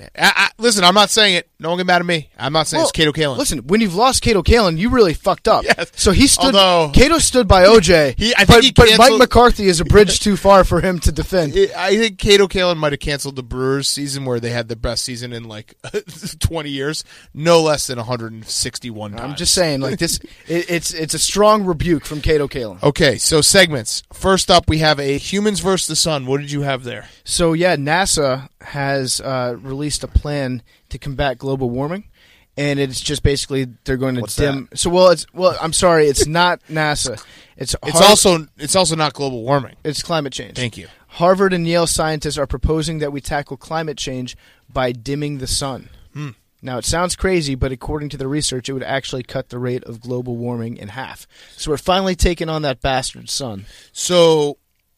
man. Listen, I'm not saying it. No one get mad at me. I'm not saying it's Kato Kaelin. Listen, when you've lost Kato Kaelin, you really fucked up. Yes. So he stood. Although- Cato stood by OJ. But Mike McCarthy is a bridge too far for him to defend. I think Kato Kaelin might have canceled the Brewers season where they had the best season in like 20 years, no less than 161 times. I'm just saying, like this, it's a strong rebuke from Kato Kaelin. Okay, so segments. First up, we have a Humans versus the Sun. What did you have there? So yeah, NASA has released a plan to combat global warming, and it's just basically they're going to dim. That? So I'm sorry, it's not NASA. It's also not global warming. It's climate change. Thank you. Harvard and Yale scientists are proposing that we tackle climate change by dimming the sun. Now, it sounds crazy, but according to the research, it would actually cut the rate of global warming in half. So we're finally taking on that bastard sun. So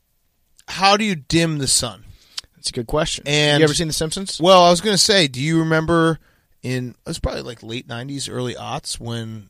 how do you dim the sun? That's a good question. And you ever seen The Simpsons? Well, I was going to say, do you remember it was probably like late 90s, early aughts when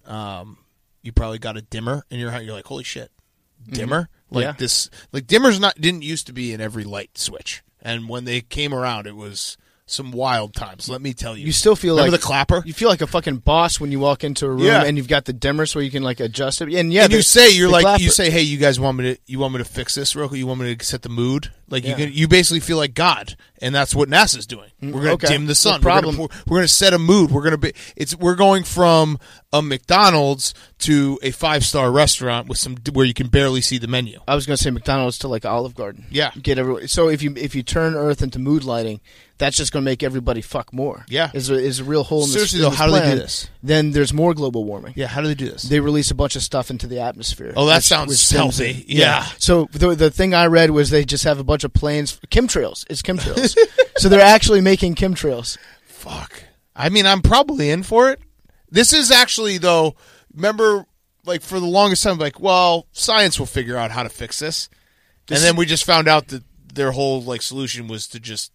you probably got a dimmer in your house. You're like, holy shit, dimmer? This, like dimmers didn't used to be in every light switch. And when they came around, it was some wild times, let me tell you. You still feel Remember like the clapper? You feel like a fucking boss when you walk into a room and you've got the dimmer so you can like adjust it. And you say hey, you guys want me to fix this real quick? You want me to set the mood? Like you basically feel like God, and that's what NASA's doing. We're going to dim the sun. No we're going to set a mood. We're going from a McDonald's to a 5-star restaurant with where you can barely see the menu. I was going to say McDonald's to like Olive Garden. Yeah, get everyone. So if you turn Earth into mood lighting, that's just going to make everybody fuck more. Yeah, is a real hole in this. Seriously though, how do they do this? Then there's more global warming. Yeah, how do they do this? They release a bunch of stuff into the atmosphere. Oh, that sounds healthy. Yeah. So the thing I read was they just have a bunch of planes. Chemtrails. It's chemtrails. So they're actually making chemtrails. Fuck. I mean, I'm probably in for it. This is actually, though, remember, like, for the longest time, like, well, science will figure out how to fix this. And then we just found out that their whole, like, solution was to just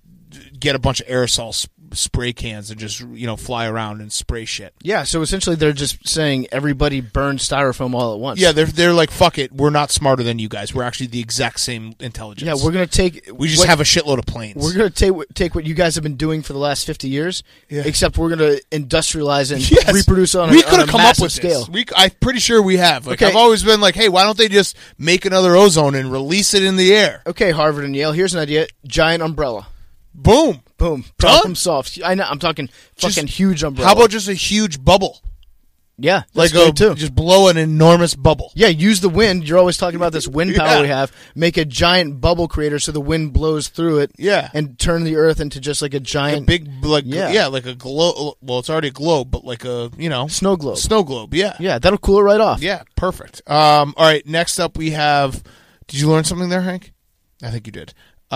get a bunch of aerosol spray cans and just, fly around and spray shit. Yeah, so essentially they're just saying everybody burn styrofoam all at once. Yeah, they're like, fuck it, we're not smarter than you guys. We're actually the exact same intelligence. Yeah, we're going to take... We just have a shitload of planes. We're going to take what you guys have been doing for the last 50 years, except we're going to industrialize and reproduce on a massive scale. I'm pretty sure we have. Like, okay. I've always been like, hey, why don't they just make another ozone and release it in the air? Okay, Harvard and Yale, here's an idea. Giant umbrella. Boom. Problem solved. I know. I'm talking fucking huge umbrella. How about just a huge bubble? Yeah, like just blow an enormous bubble. Yeah, use the wind. You're always talking about this wind power we have. Make a giant bubble creator so the wind blows through it. Yeah, and turn the Earth into just like a giant, big, like like a globe. Well, it's already a globe, but like a snow globe. Snow globe. Yeah, that'll cool it right off. Yeah, perfect. All right, next up we have. Did you learn something there, Hank? I think you did.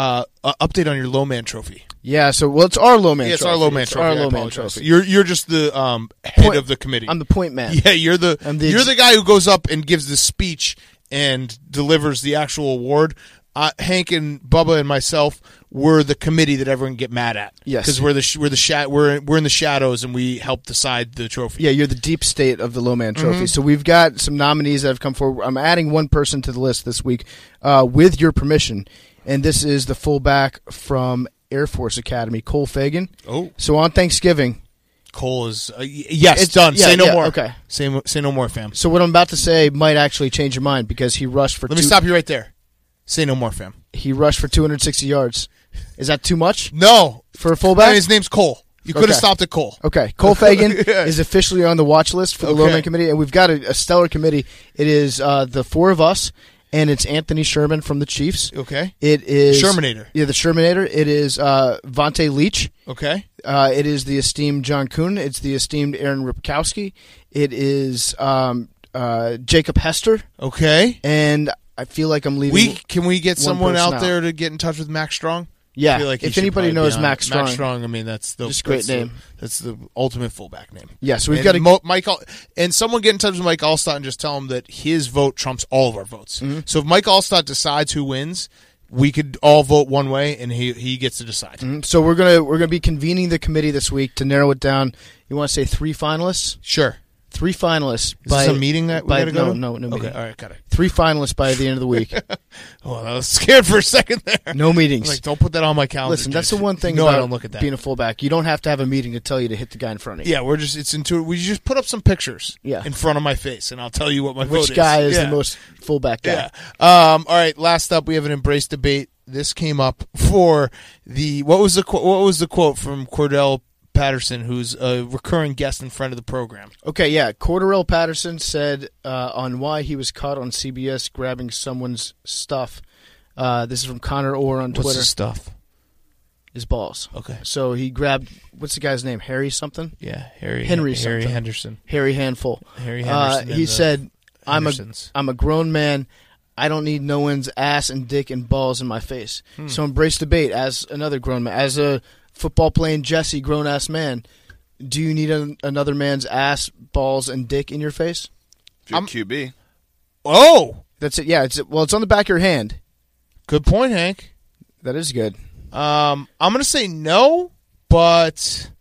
Update on your low man trophy. Yeah, so it's our low man trophy. It's our low man trophy. Our low man trophy. You're just the head of the committee. I'm the point man. Yeah, you're the guy who goes up and gives the speech and delivers the actual award. Hank and Bubba and myself were the committee that everyone get mad at. Yes, because we're in the shadows and we help decide the trophy. Yeah, you're the deep state of the low man trophy. Mm-hmm. So we've got some nominees that have come forward. I'm adding one person to the list this week, with your permission, and this is the fullback from Air Force Academy, Cole Fagan. Oh, so on Thanksgiving, Cole is it's done. Say no more. Okay, say no more, fam. So what I'm about to say might actually change your mind because he rushed for. Let me stop you right there. Say no more, fam. He rushed for 260 yards. Is that too much? No. For a fullback? His name's Cole. You could have stopped at Cole. Okay. Cole Fagan is officially on the watch list for the Low Man Committee, and we've got a stellar committee. It is the four of us, and it's Anthony Sherman from the Chiefs. Okay. It is... Shermanator. Yeah, the Shermanator. It is Vontae Leach. Okay. It is the esteemed John Kuhn. It's the esteemed Aaron Ripkowski. It is Jacob Hester. Okay. And... I feel like I'm leaving. Can we get someone out there to get in touch with Max Strong? Yeah, I feel like if anybody knows Max Strong. Max Strong, I mean that's the great name. That's the ultimate fullback name. Yeah, so we've got Mike, and someone get in touch with Mike Allstott and just tell him that his vote trumps all of our votes. Mm-hmm. So if Mike Allstott decides who wins, we could all vote one way, and he gets to decide. Mm-hmm. So we're gonna be convening the committee this week to narrow it down. You want to say 3 finalists? Sure. 3 finalists. Is this a meeting that we gotta go to? No meeting. Okay, all right, got it. 3 finalists by the end of the week. Oh, I was scared for a second there. No meetings. Like, don't put that on my calendar. Listen, that's the dude. one thing No, about I don't look at that. being a fullback. You don't have to have a meeting to tell you to hit the guy in front of you. Yeah, it's intuitive. We just put up some pictures in front of my face, and I'll tell you what my vote is. Which guy is the most fullback guy? Yeah. All right, last up, we have an Embrace debate. This came up for the what was the quote from Cordell Patterson, who's a recurring guest and friend of the program. Okay, yeah. Cordell Patterson said on why he was caught on CBS grabbing someone's stuff. This is from Connor Orr on Twitter. What's his stuff? His balls. Okay. So he grabbed, what's the guy's name? Harry something? Yeah, Henry Henderson. Harry Handful. Harry Henderson. He said, I'm Hendersons. a grown man. I don't need no one's ass and dick and balls in my face. So Embrace debate as another grown man. As a football playing Jesse, grown-ass man, do you need another man's ass, balls, and dick in your face? If you're QB. Oh! That's it. Yeah, it's on the back of your hand. Good point, Hank. That is good. I'm going to say no, but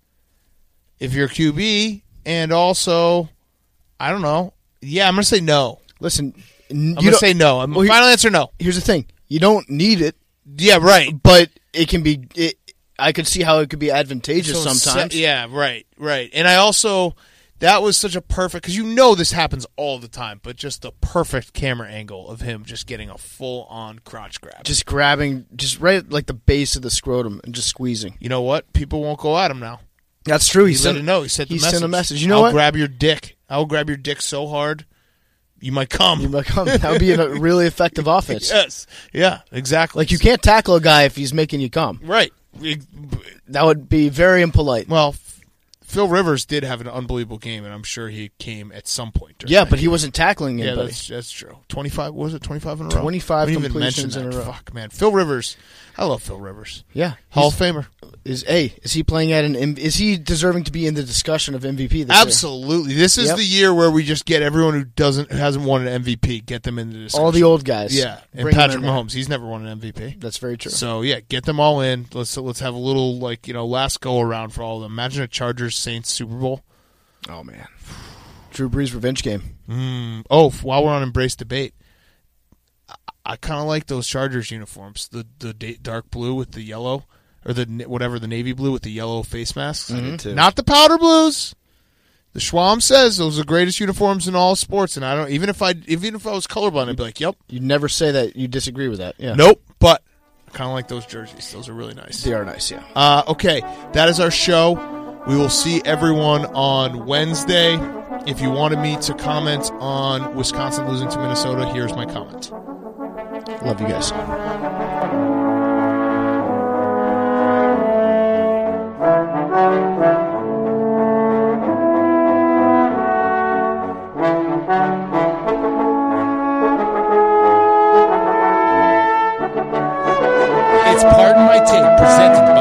if you're QB and also, I don't know. Yeah, I'm going to say no. Listen, I'm going to say no. Final answer, no. Here's the thing. You don't need it. Yeah, right. But it can be I could see how it could be advantageous sometimes. Yeah, right. And I also, that was such a perfect, because you know this happens all the time, but just the perfect camera angle of him just getting a full-on crotch grab. Just grabbing, just right at like the base of the scrotum and just squeezing. You know what? People won't go at him now. That's true. He let it know. He sent a message. You know I'll what? grab your dick. I'll grab your dick so hard, you might come. That would be a really effective offense. Yes. Yeah, exactly. Like, you can't tackle a guy if he's making you come. Right. That would be very impolite. Well, Phil Rivers did have an unbelievable game, and I'm sure he came at some point. Yeah, but he wasn't tackling anybody. Yeah, that's true. 25, what was it, 25 in a row? 25 completions in a row. Fuck, man. Phil Rivers. I love Phil Rivers. Yeah. Hall of Famer. Is he playing at is he deserving to be in the discussion of MVP this Absolutely. This is the year where we just get everyone who hasn't won an MVP, get them into the discussion. All the old guys. Yeah. And Patrick Mahomes, he's never won an MVP. That's very true. So, yeah, get them all in. Let's have a little, last go around for all of them. Imagine a Chargers-Saints Super Bowl. Oh, man. Drew Brees revenge game. While we're on Embrace debate, I kind of like those Chargers uniforms. The dark blue with the yellow, or the navy blue with the yellow face masks. Mm-hmm. Not the powder blues. The Schwam says those are the greatest uniforms in all sports, and I don't even if I was colorblind, I'd be like, "Yep." You'd never say that you disagree with that. Yeah. Nope. But I kind of like those jerseys. Those are really nice. They are nice. Yeah. Okay, that is our show. We will see everyone on Wednesday. If you wanted me to comment on Wisconsin losing to Minnesota, here's my comment. Love you guys. It's Pardon My Take, presented by